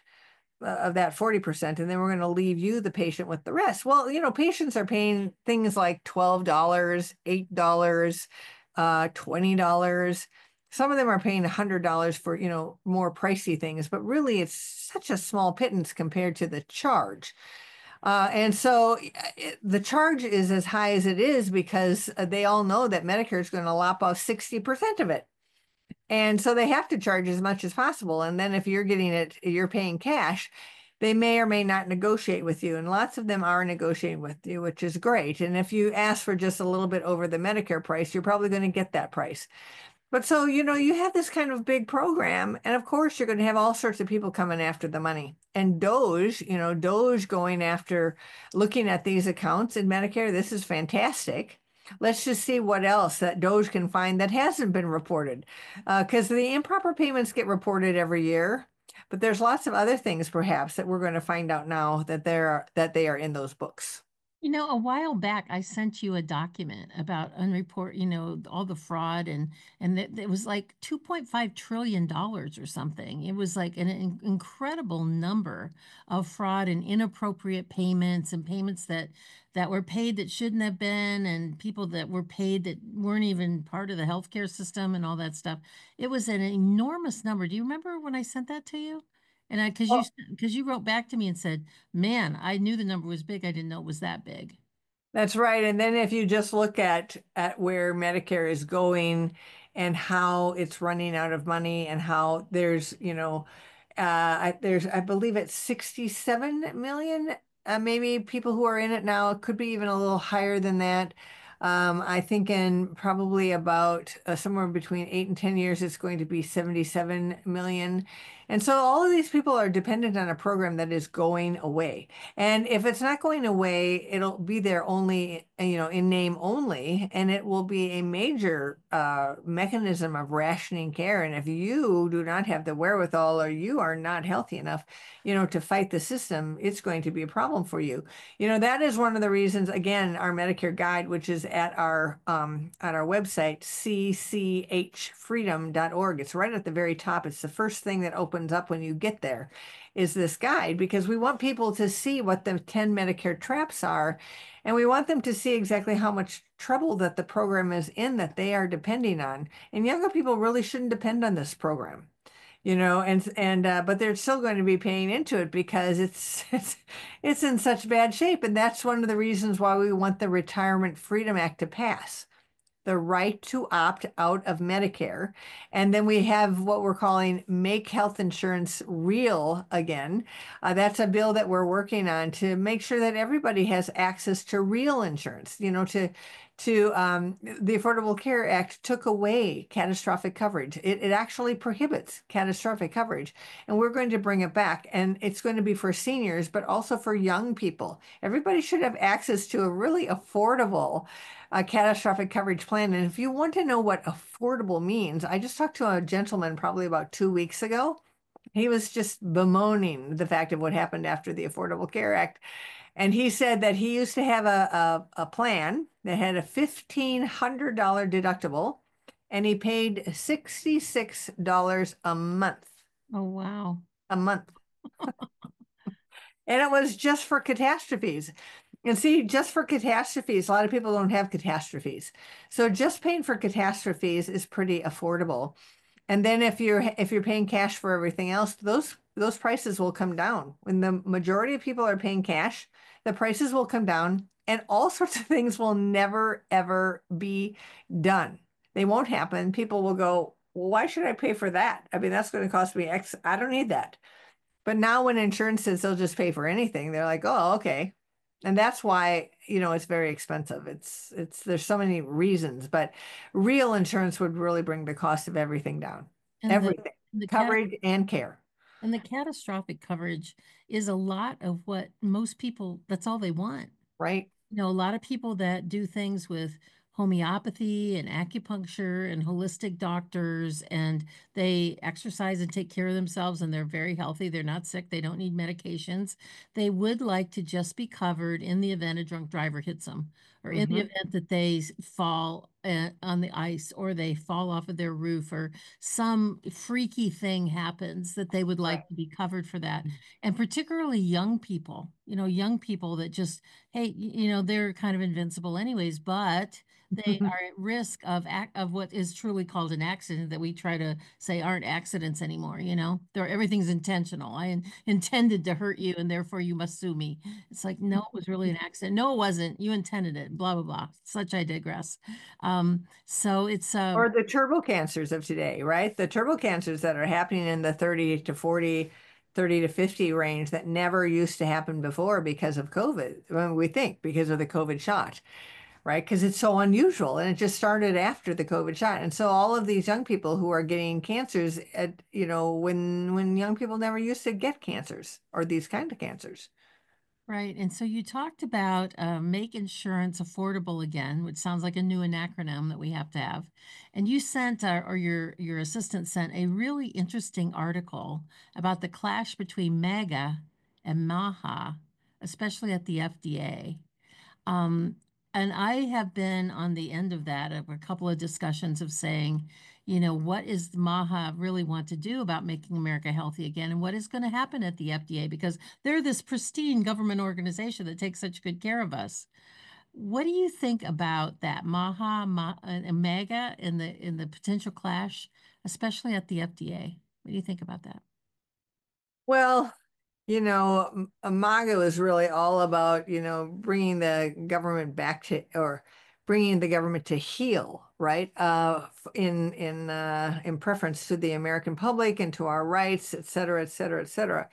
40%, and then we're going to leave you, the patient, with the rest. Well, patients are paying things like $12, $8, $20. Some of them are paying $100 for, more pricey things, but really it's such a small pittance compared to the charge. And so the charge is as high as it is because they all know that Medicare is going to lop off 60% of it. And so they have to charge as much as possible. And then if you're paying cash, they may or may not negotiate with you. And lots of them are negotiating with you, which is great. And if you ask for just a little bit over the Medicare price, you're probably going to get that price. But so, you have this kind of big program, and of course, you're going to have all sorts of people coming after the money. And DOGE going after looking at these accounts in Medicare, this is fantastic. Let's just see what else that DOGE can find that hasn't been reported. Because the improper payments get reported every year, but there's lots of other things perhaps that we're going to find out now that they are in those books. A while back, I sent you a document about all the fraud and it was like $2.5 trillion or something. It was like an incredible number of fraud and inappropriate payments and payments that were paid that shouldn't have been, and people that were paid that weren't even part of the healthcare system and all that stuff. It was an enormous number. Do you remember when I sent that to you? And because you wrote back to me and said, "Man, I knew the number was big. I didn't know it was that big." That's right. And then if you just look at where Medicare is going and how it's running out of money and how there's, I believe it's 67 million, maybe people who are in it now. It could be even a little higher than that. I think in probably about somewhere between 8 and 10 years, it's going to be 77 million. And so all of these people are dependent on a program that is going away. And if it's not going away, it'll be there only, in name only, and it will be a major mechanism of rationing care. And if you do not have the wherewithal or you are not healthy enough, to fight the system, it's going to be a problem for you. That is one of the reasons, again, our Medicare guide, which is at our website, cchfreedom.org. It's right at the very top. It's the first thing that opens up when you get there, is this guide, because we want people to see what the 10 Medicare traps are, and we want them to see exactly how much trouble that the program is in that they are depending on. And younger people really shouldn't depend on this program, but they're still going to be paying into it because it's in such bad shape. And that's one of the reasons why we want the Retirement Freedom Act to pass, the right to opt out of Medicare. And then we have what we're calling Make Health Insurance Real Again. That's a bill that we're working on to make sure that everybody has access to real insurance. The Affordable Care Act took away catastrophic coverage. It actually prohibits catastrophic coverage, and we're going to bring it back. And it's going to be for seniors, but also for young people. Everybody should have access to a really affordable catastrophic coverage plan. And if you want to know what affordable means, I just talked to a gentleman probably about 2 weeks ago. He was just bemoaning the fact of what happened after the Affordable Care Act. And he said that he used to have a plan that had a $1,500 deductible, and he paid $66 a month. Oh, wow. A month. And it was just for catastrophes. And see, just for catastrophes, a lot of people don't have catastrophes. So just paying for catastrophes is pretty affordable. And then if you're paying cash for everything else, those prices will come down. When the majority of people are paying cash, the prices will come down, and all sorts of things will never ever be done. They won't happen. People will go, well, why should I pay for that? I mean, that's going to cost me X. I don't need that. But now when insurance says they'll just pay for anything, they're like, oh, okay. And that's why, it's very expensive. There's so many reasons, but real insurance would really bring the cost of everything down. And Everything, the cat coverage and care, and the catastrophic coverage is a lot of what most people, that's all they want. right? A lot of people that do things with homeopathy and acupuncture and holistic doctors, and they exercise and take care of themselves, and they're very healthy. They're not sick. They don't need medications. They would like to just be covered in the event a drunk driver hits them, or in the Hmm. event that they fall on the ice, or they fall off of their roof, or some freaky thing happens, that they would Right. like to be covered for that. And particularly young people, young people that just, hey, they're kind of invincible anyways, but they are at risk of what is truly called an accident, that we try to say aren't accidents anymore. Everything's intentional. Intended to hurt you, and therefore you must sue me. It's like, no, it was really an accident. No, it wasn't. You intended it. Blah blah blah. Such I digress. So it's Or the turbo cancers of today, right? The turbo cancers that are happening in the 30 to 40, 30 to 50 range that never used to happen before because of COVID. Well, we think because of the COVID shot, right? Because it's so unusual, and it just started after the COVID shot. And so all of these young people who are getting cancers when young people never used to get cancers or these kind of cancers. right. And so you talked about make insurance affordable again, which sounds like a new acronym that we have to have. And you sent, or your assistant sent, a really interesting article about the clash between MAGA and MAHA, especially at the FDA. Um, and I have been on the end of that, of a couple of discussions of saying, what is MAHA really want to do about making America healthy again? And what is going to happen at the FDA? Because they're this pristine government organization that takes such good care of us. What do you think about that and MAGA in the potential clash, especially at the FDA? What do you think about that? Well, MAGA is really all about, bringing the government back to, or bringing the government to heel, right? In preference to the American public and to our rights, et cetera, et cetera, et cetera.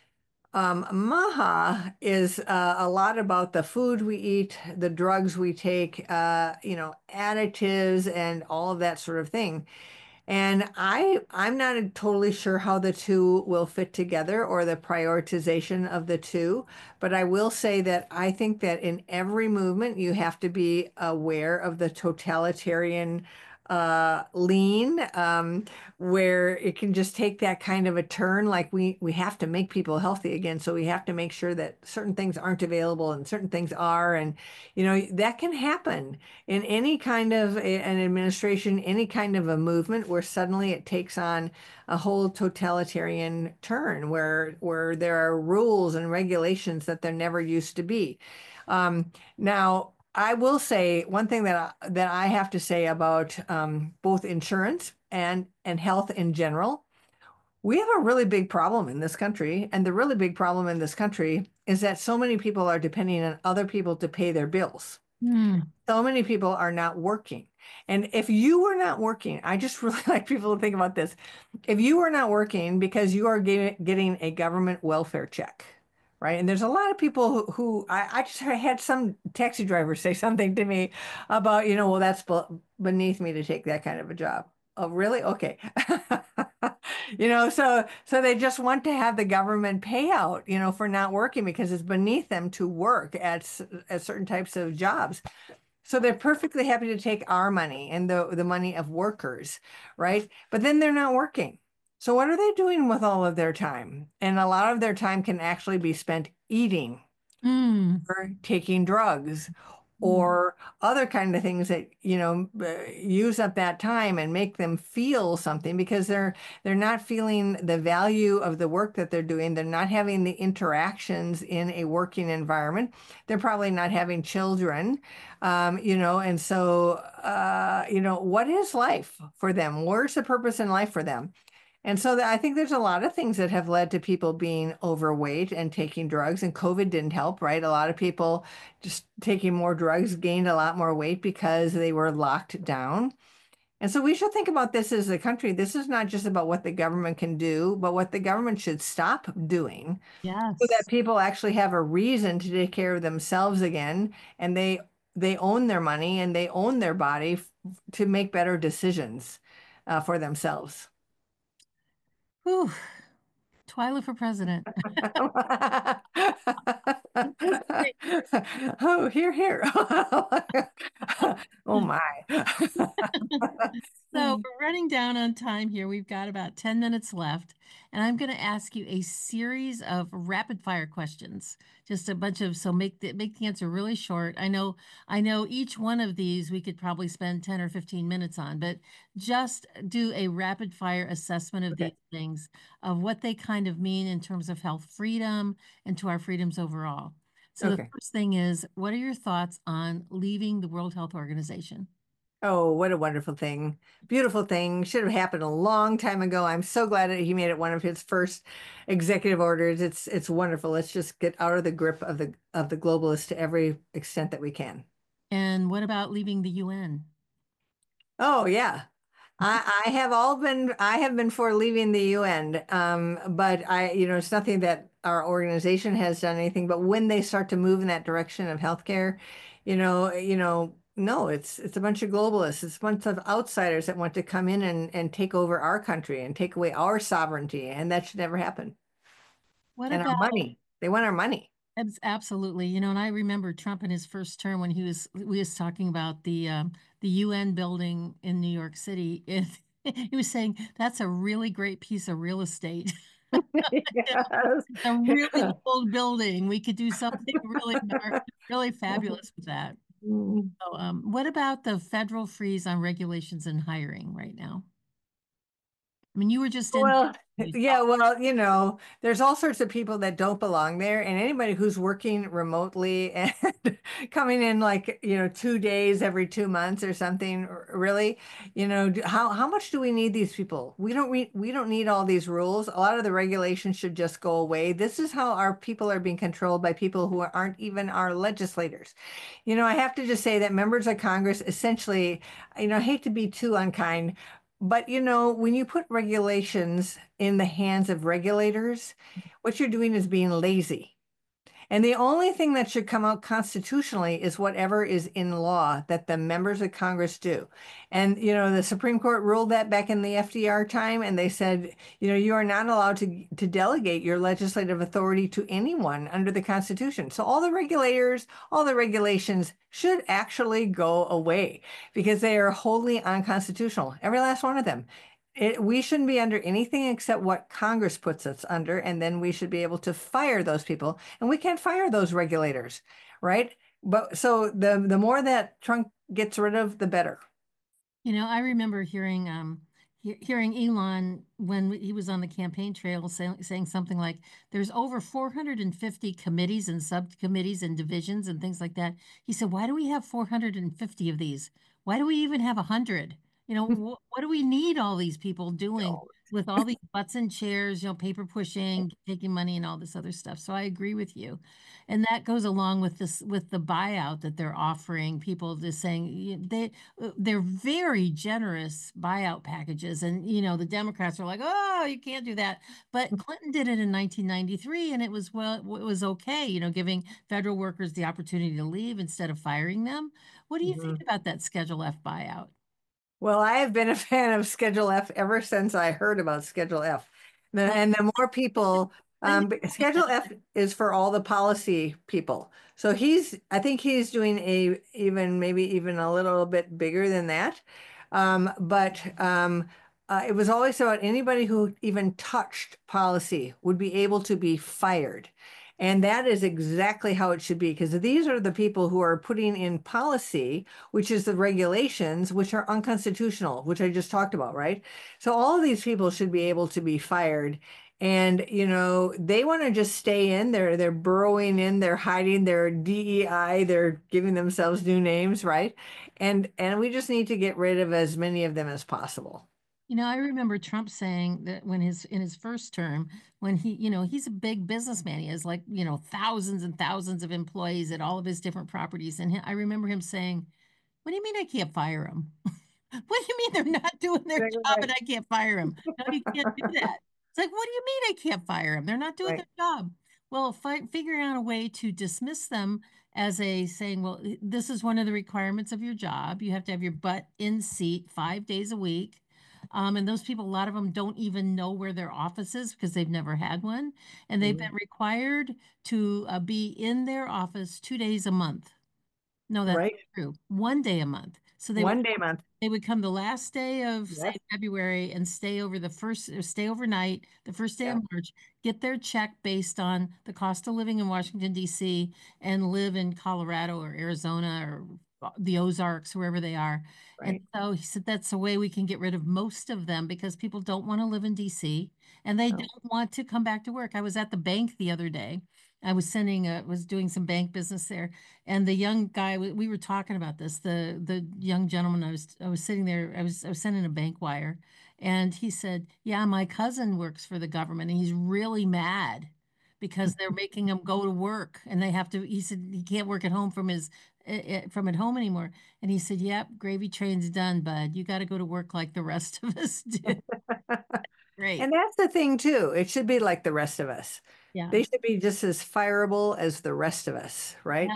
Maha is a lot about the food we eat, the drugs we take, additives and all of that sort of thing. And I'm not totally sure how the two will fit together or the prioritization of the two, but I will say that I think that in every movement you have to be aware of the totalitarian lean, where it can just take that kind of a turn. Like we have to make people healthy again, so we have to make sure that certain things aren't available and certain things are, and that can happen in any kind of an administration, any kind of a movement where suddenly it takes on a whole totalitarian turn where there are rules and regulations that there never used to be. Now, I will say one thing that I have to say about both insurance and health in general. We have a really big problem in this country, and the really big problem in this country is that so many people are depending on other people to pay their bills. Hmm. So many people are not working. And if you were not working, I just really like people to think about this. If you were not working because you are getting a government welfare check, right? And there's a lot of people who I just had some taxi driver say something to me about, well, that's beneath me to take that kind of a job. Oh, really? Okay. So they just want to have the government payout, for not working because it's beneath them to work at certain types of jobs. So they're perfectly happy to take our money and the money of workers, right? But then they're not working. So what are they doing with all of their time? And a lot of their time can actually be spent eating Mm. or taking drugs Mm. or other kind of things that use up that time and make them feel something because they're not feeling the value of the work that they're doing. They're not having the interactions in a working environment. They're probably not having children, and so what is life for them? Where's the purpose in life for them? And so I think there's a lot of things that have led to people being overweight and taking drugs, and COVID didn't help, right? A lot of people just taking more drugs gained a lot more weight because they were locked down. And so we should think about this as a country. This is not just about what the government can do, but what the government should stop doing so that Yes. people actually have a reason to take care of themselves again, and they own their money and they own their body to make better decisions for themselves. Whew. Twyla for president. Oh, here, here. Oh my. So we're running down on time here. We've got about 10 minutes left, and I'm going to ask you a series of rapid fire questions. Just a bunch of, so make the answer really short. I know each one of these we could probably spend 10 or 15 minutes on, but just do a rapid fire assessment of Okay. these things, of what they kind of mean in terms of health freedom and to our freedoms overall. So the Okay. first thing is, what are your thoughts on leaving the World Health Organization? Oh, what a wonderful thing. Beautiful thing. Should have happened a long time ago. I'm so glad that he made it one of his first executive orders. It's wonderful. Let's just get out of the grip of the globalists to every extent that we can. And what about leaving the UN? Oh yeah. I have been for leaving the UN, but it's nothing that our organization has done anything. But when they start to move in that direction of healthcare, no, it's a bunch of globalists. It's a bunch of outsiders that want to come in and take over our country and take away our sovereignty, and that should never happen. What And our about money. They want our money. absolutely, and I remember Trump in his first term when we was talking about the UN building in New York City. And he was saying that's a really great piece of real estate. Yes. It's a really old building. We could do something really fabulous with that. So, what about the federal freeze on regulations and hiring right now? I mean, you were just in, Well, you saw. yeah, well, there's all sorts of people that don't belong there, and anybody who's working remotely and coming in like, 2 days every 2 months or something, really, how much do we need these people? We don't need all these rules. A lot of the regulations should just go away. This is how our people are being controlled by people who aren't even our legislators. I have to just say that members of Congress essentially, I hate to be too unkind, but when you put regulations in the hands of regulators, what you're doing is being lazy. And the only thing that should come out constitutionally is whatever is in law that the members of Congress do. And, the Supreme Court ruled that back in the FDR time, and they said, you are not allowed to delegate your legislative authority to anyone under the Constitution. So all the regulators, all the regulations should actually go away because they are wholly unconstitutional, every last one of them. We shouldn't be under anything except what Congress puts us under, and then we should be able to fire those people, and we can't fire those regulators, right? But so the more that Trump gets rid of, the better. I remember hearing Elon when he was on the campaign trail saying something like, "There's over 450 committees and subcommittees and divisions and things like that." He said, "Why do we have 450 of these? Why do we even have 100? What do we need all these people doing No. with all these butts and chairs, paper pushing, taking money and all this other stuff?" So I agree with you. And that goes along with this, with the buyout that they're offering people, just saying they're very generous buyout packages. And, the Democrats are like, "Oh, you can't do that." But Clinton did it in 1993, and it was, well, it was okay, giving federal workers the opportunity to leave instead of firing them. What do you think Mhm. about that Schedule F buyout? Well, I have been a fan of Schedule F ever since I heard about Schedule F. Well, And the more people, I Schedule F is for all the policy people. So I think he's doing maybe even a little bit bigger than that. But it was always about anybody who even touched policy would be able to be fired. And that is exactly how it should be, because these are the people who are putting in policy, which is the regulations, which are unconstitutional, which I just talked about, right? So all of these people should be able to be fired. And they want to just stay in. They're burrowing in. They're hiding their DEI. They're giving themselves new names, right? And we just need to get rid of as many of them as possible. I remember Trump saying that when in his first term, when he's a big businessman. He has, like, thousands and thousands of employees at all of his different properties. And I remember him saying, "What do you mean I can't fire them? What do you mean they're not doing their Exactly job and right. I can't fire them? No, you can't do that." It's like, what do you mean I can't fire them? They're not doing Right. their job. Well, figuring out a way to dismiss them as a saying, well, this is one of the requirements of your job. You have to have your butt in seat 5 days a week. And those people, a lot of them don't even know where their office is because they've never had one. And they've been Mhm. required to be in their office 2 days a month. No, that's Right. not true. 1 day a month. So One day a month. they would come the last day of, say, Yes. February and stay over stay overnight, the first day Yeah. of March, get their check based on the cost of living in Washington, D.C., and live in Colorado or Arizona or the Ozarks, wherever they are. And Right. so he said that's a way we can get rid of most of them because people don't want to live in D.C. and they No. don't want to come back to work. I was at the bank the other day. I was doing some bank business there, and the young guy, we were talking about this. The young gentleman, I was sitting there, I was sending a bank wire, and he said, "Yeah, my cousin works for the government, and he's really mad because they're making him go to work, and they have to." He said he can't work at home from at home anymore, and he said, "Yep, gravy train's done, bud. You got to go to work like the rest of us do." Great. And that's the thing too. It should be like the rest of us. Yeah. They should be just as fireable as the rest of us, right? Yes,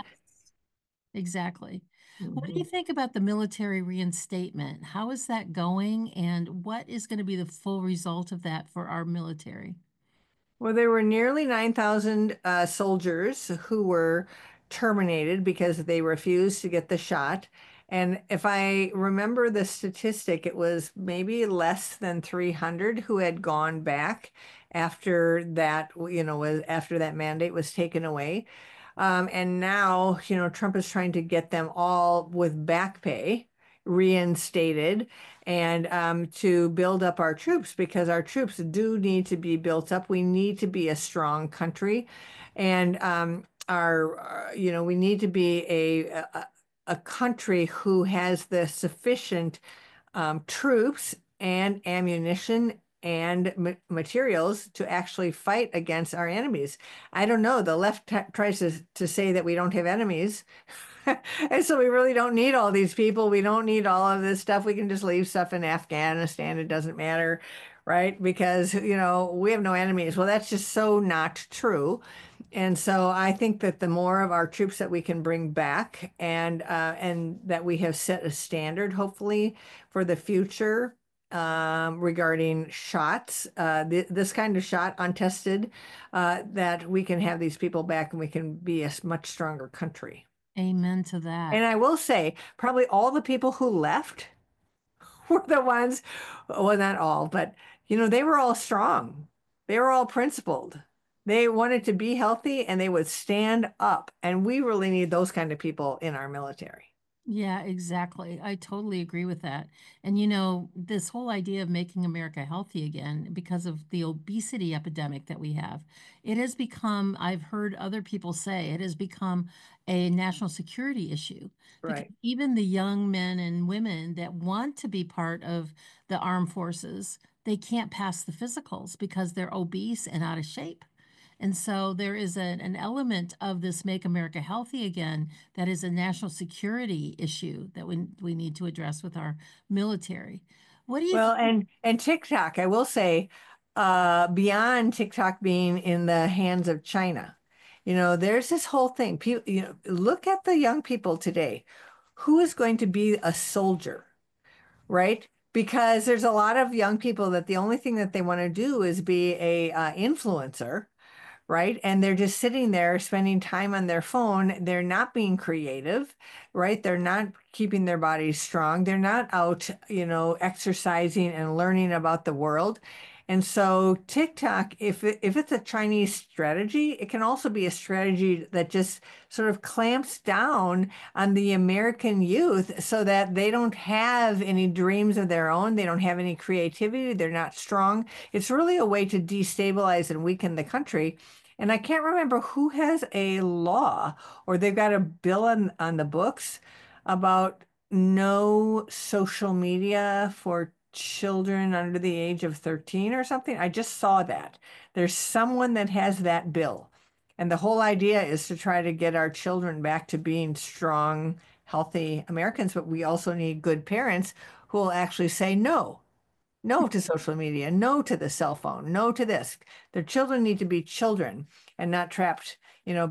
exactly. What do you Mhm. think about the military reinstatement? How is that going, and what is going to be the full result of that for our military? Well, there were nearly 9,000 soldiers who were terminated because they refused to get the shot. And if I remember the statistic, it was maybe less than 300 who had gone back after that, was after that mandate was taken away. And now, Trump is trying to get them all with back pay, reinstated and to build up our troops because our troops do need to be built up. We need to be a strong country, and we need to be a country who has the sufficient troops and ammunition and materials to actually fight against our enemies. I don't know. The left tries to say that we don't have enemies. And so we really don't need all these people. We don't need all of this stuff. We can just leave stuff in Afghanistan. It doesn't matter, right? Because, we have no enemies. Well, that's just so not true. And so I think that the more of our troops that we can bring back and that we have set a standard, hopefully, for the future regarding shots, this kind of shot untested, that we can have these people back and we can be a much stronger country. Amen to that. And I will say, probably all the people who left were the ones, well, not all, but they were all strong. They were all principled. They wanted to be healthy and they would stand up. And we really need those kind of people in our military. Yeah, exactly. I totally agree with that. And this whole idea of making America healthy again because of the obesity epidemic that we have, it has become, I've heard other people say, it has become a national security issue because Right. even the young men and women that want to be part of the armed forces, they can't pass the physicals because they're obese and out of shape. And so there is an element of this Make America Healthy Again that is a national security issue that we need to address with our military. What do you Well, think? and TikTok, I will say, beyond TikTok being in the hands of China, there's this whole thing. People, look at the young people today. Who is going to be a soldier, right? Because there's a lot of young people that the only thing that they want to do is be a influencer, right? And they're just sitting there spending time on their phone. They're not being creative, right? They're not keeping their bodies strong. They're not out, exercising and learning about the world. And so TikTok, if it's a Chinese strategy, it can also be a strategy that just sort of clamps down on the American youth so that they don't have any dreams of their own. They don't have any creativity. They're not strong. It's really a way to destabilize and weaken the country. And I can't remember who has a law or they've got a bill on the books about no social media for children under the age of 13 or something. I just saw that. There's someone that has that bill. And the whole idea is to try to get our children back to being strong, healthy Americans. But we also need good parents who will actually say no. No to social media, no to the cell phone, no to this. Their children need to be children and not trapped,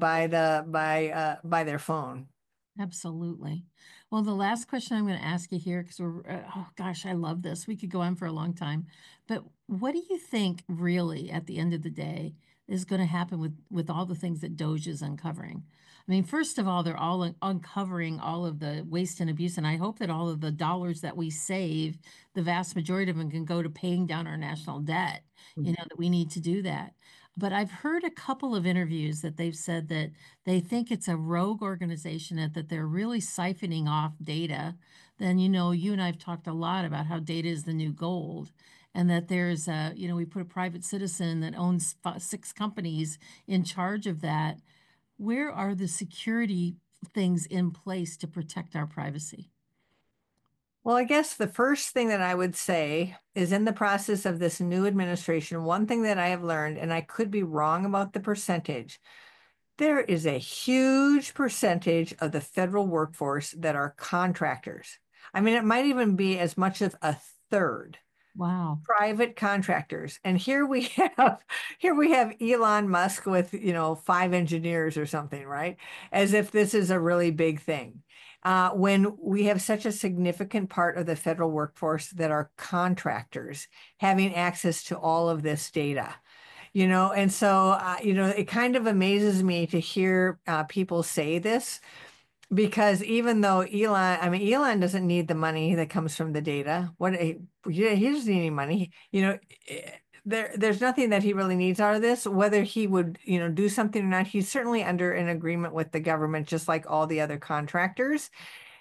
by their phone. Absolutely. Well, the last question I'm going to ask you here, because oh gosh, I love this. We could go on for a long time. But what do you think really at the end of the day is going to happen with all the things that Doge is uncovering? I mean, first of all, they're all uncovering all of the waste and abuse, and I hope that all of the dollars that we save, the vast majority of them can go to paying down our national debt, that we need to do that. But I've heard a couple of interviews that they've said that they think it's a rogue organization and that they're really siphoning off data. Then, you and I have talked a lot about how data is the new gold and that there's we put a private citizen that owns 6 companies in charge of that. Where are the security things in place to protect our privacy? Well, I guess the first thing that I would say is in the process of this new administration, one thing that I have learned, and I could be wrong about the percentage, there is a huge percentage of the federal workforce that are contractors. I mean, it might even be as much as a third Wow. private contractors. And here we have Elon Musk with, 5 engineers or something, right? As if this is a really big thing. When we have such a significant part of the federal workforce that are contractors having access to all of this data. And so, it kind of amazes me to hear people say this because even though Elon doesn't need the money that comes from the data. He doesn't need any money. There's nothing that he really needs out of this. Whether he would, do something or not, he's certainly under an agreement with the government, just like all the other contractors.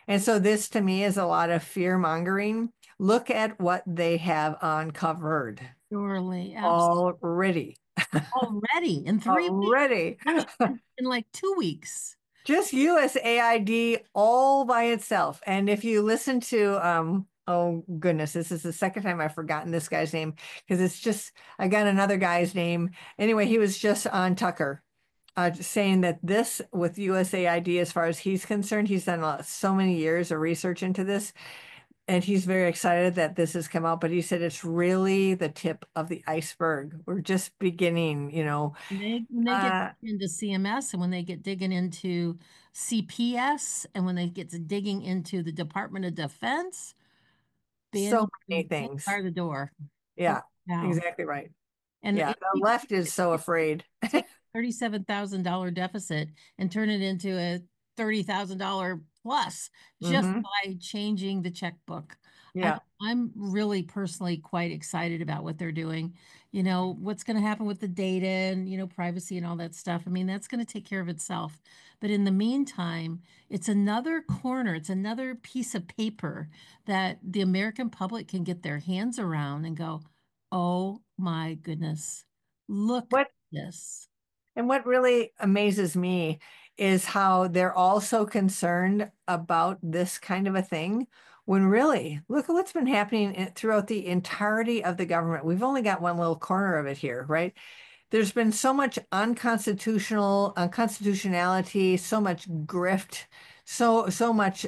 And so this to me is a lot of fear mongering. Look at what they have uncovered Surely, absolutely. already. Already in 3 weeks, Already. in like 2 weeks. Just USAID all by itself. And if you listen to, oh goodness, this is the second time I've forgotten this guy's name because it's just, I got another guy's name. Anyway, he was just on Tucker saying that this with USAID, as far as he's concerned, he's done so many years of research into this. And he's very excited that this has come out, but he said it's really the tip of the iceberg. We're just beginning, When they get uh, into CMS and when they get digging into CPS and when they get to digging into the Department of Defense, so banning many banning things. bar the door. Holy Yeah, cow. exactly right. And Yeah, the left is so afraid. take $37,000 deficit and turn it into a $30,000 plus just Hmm. by changing the checkbook. I'm Yeah. I'm really personally quite excited about what they're doing. What's going to happen with the data and, privacy and all that stuff. I mean, that's going to take care of itself. But in the meantime, it's another corner, it's another piece of paper that the American public can get their hands around and go, oh my goodness, look at What this. and what really amazes me is how they're all so concerned about this kind of a thing when really, look at what's been happening throughout the entirety of the government. We've only got one little corner of it here, right? There's been so much unconstitutionality, so much grift, so much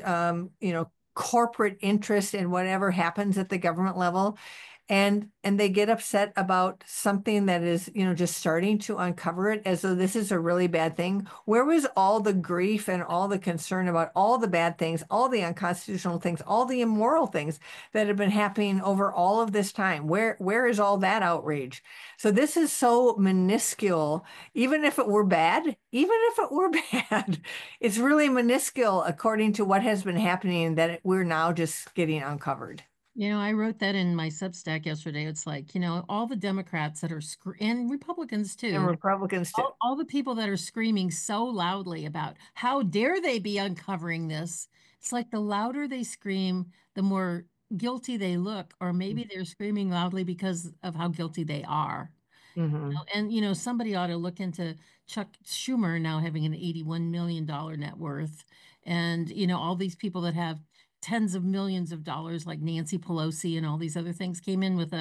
corporate interest in whatever happens at the government level. And they get upset about something that is, just starting to uncover it as though this is a really bad thing. Where was all the grief and all the concern about all the bad things, all the unconstitutional things, all the immoral things that have been happening over all of this time? Where is all that outrage? So this is so minuscule, even if it were bad, even if it were bad, it's really minuscule according to what has been happening that we're now just getting uncovered. I wrote that in my Substack yesterday. It's like, all the Democrats that are and Republicans And too, Republicans too. all the people that are screaming so loudly about how dare they be uncovering this. It's like the louder they scream, the more guilty they look, or maybe they're screaming loudly because of how guilty they are. Hmm. And somebody ought to look into Chuck Schumer now having an $81 million net worth, and all these people that have tens of millions of dollars, like Nancy Pelosi and all these other things, came in with a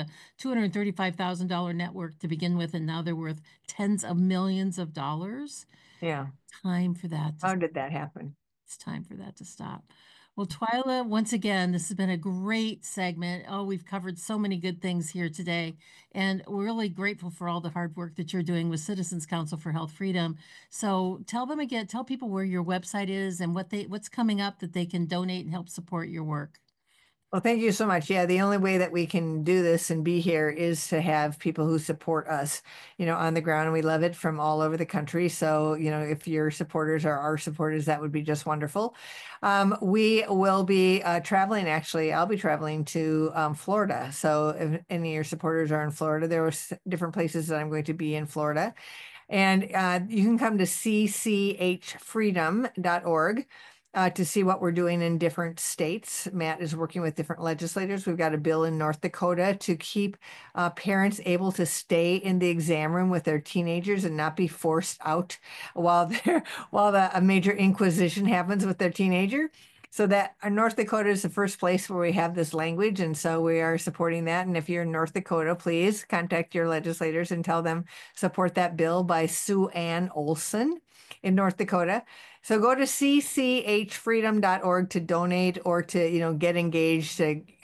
$235,000 net worth to begin with, and now they're worth tens of millions of dollars. Yeah. Time for that to How did that happen? It's time for that to stop. Well, Twyla, once again, this has been a great segment. Oh, we've covered so many good things here today, and we're really grateful for all the hard work that you're doing with Citizens Council for Health Freedom. So tell them again, tell people where your website is and what's coming up that they can donate and help support your work. Well, thank you so much. Yeah, the only way that we can do this and be here is to have people who support us, on the ground. And we love it from all over the country. So, if your supporters are our supporters, that would be just wonderful. We will be traveling, actually. I'll be traveling to Florida. So, if any of your supporters are in Florida, there are different places that I'm going to be in Florida. And you can come to cchfreedom.org to see what we're doing in different states. Matt is working with different legislators. We've got a bill in North Dakota to keep parents able to stay in the exam room with their teenagers and not be forced out while a major inquisition happens with their teenager. So that North Dakota is the first place where we have this language, and so we are supporting that. And if you're in North Dakota, please contact your legislators and tell them support that bill by Sue Ann Olson in North Dakota. So go to cchfreedom.org to donate or to, get engaged.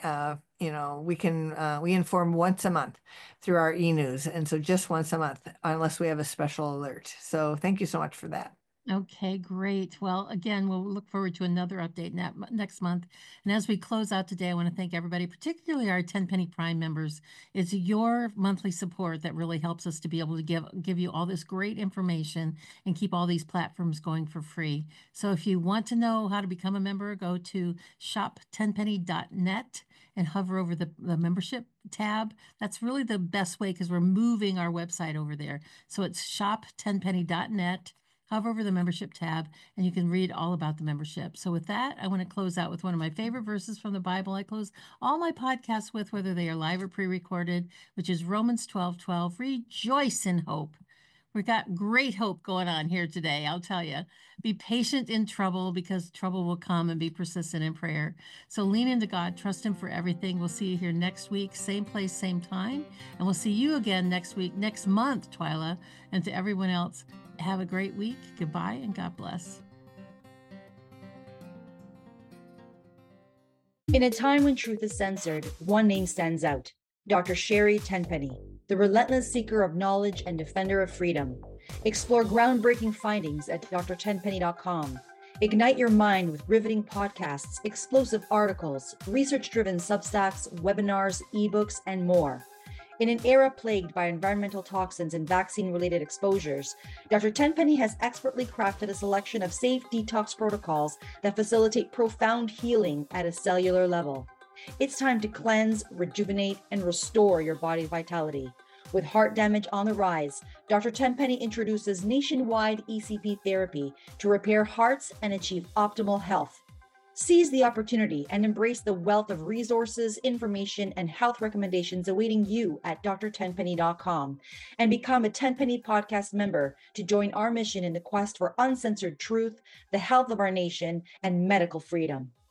We inform once a month through our e-news. And so just once a month, unless we have a special alert. So thank you so much for that. Okay, great. Well, again, we'll look forward to another update next month. And as we close out today, I want to thank everybody, particularly our 10 Penny Prime members. It's your monthly support that really helps us to be able to give you all this great information and keep all these platforms going for free. So if you want to know how to become a member, go to shop10penny.net and hover over the membership tab. That's really the best way because we're moving our website over there. So it's shop10penny.net. hover over the membership tab, and you can read all about the membership. So with that, I want to close out with one of my favorite verses from the Bible. I close all my podcasts with, whether they are live or pre-recorded, which is Romans 12:12. Rejoice in hope. We've got great hope going on here today, I'll tell you. Be patient in trouble because trouble will come, and be persistent in prayer. So lean into God, trust Him for everything. We'll see you here next week, same place, same time. And we'll see you again next week, next month, Twyla. And to everyone else, have a great week. Goodbye and God bless. In a time when truth is censored, one name stands out: Dr. Sherry Tenpenny, the relentless seeker of knowledge and defender of freedom. Explore groundbreaking findings at drtenpenny.com. Ignite your mind with riveting podcasts, explosive articles, research-driven Substacks, webinars, ebooks, and more. In an era plagued by environmental toxins and vaccine-related exposures, Dr. Tenpenny has expertly crafted a selection of safe detox protocols that facilitate profound healing at a cellular level. It's time to cleanse, rejuvenate, and restore your body's vitality. With heart damage on the rise, Dr. Tenpenny introduces nationwide ECP therapy to repair hearts and achieve optimal health. Seize the opportunity and embrace the wealth of resources, information, and health recommendations awaiting you at drtenpenny.com, and become a Tenpenny Podcast member to join our mission in the quest for uncensored truth, the health of our nation, and medical freedom.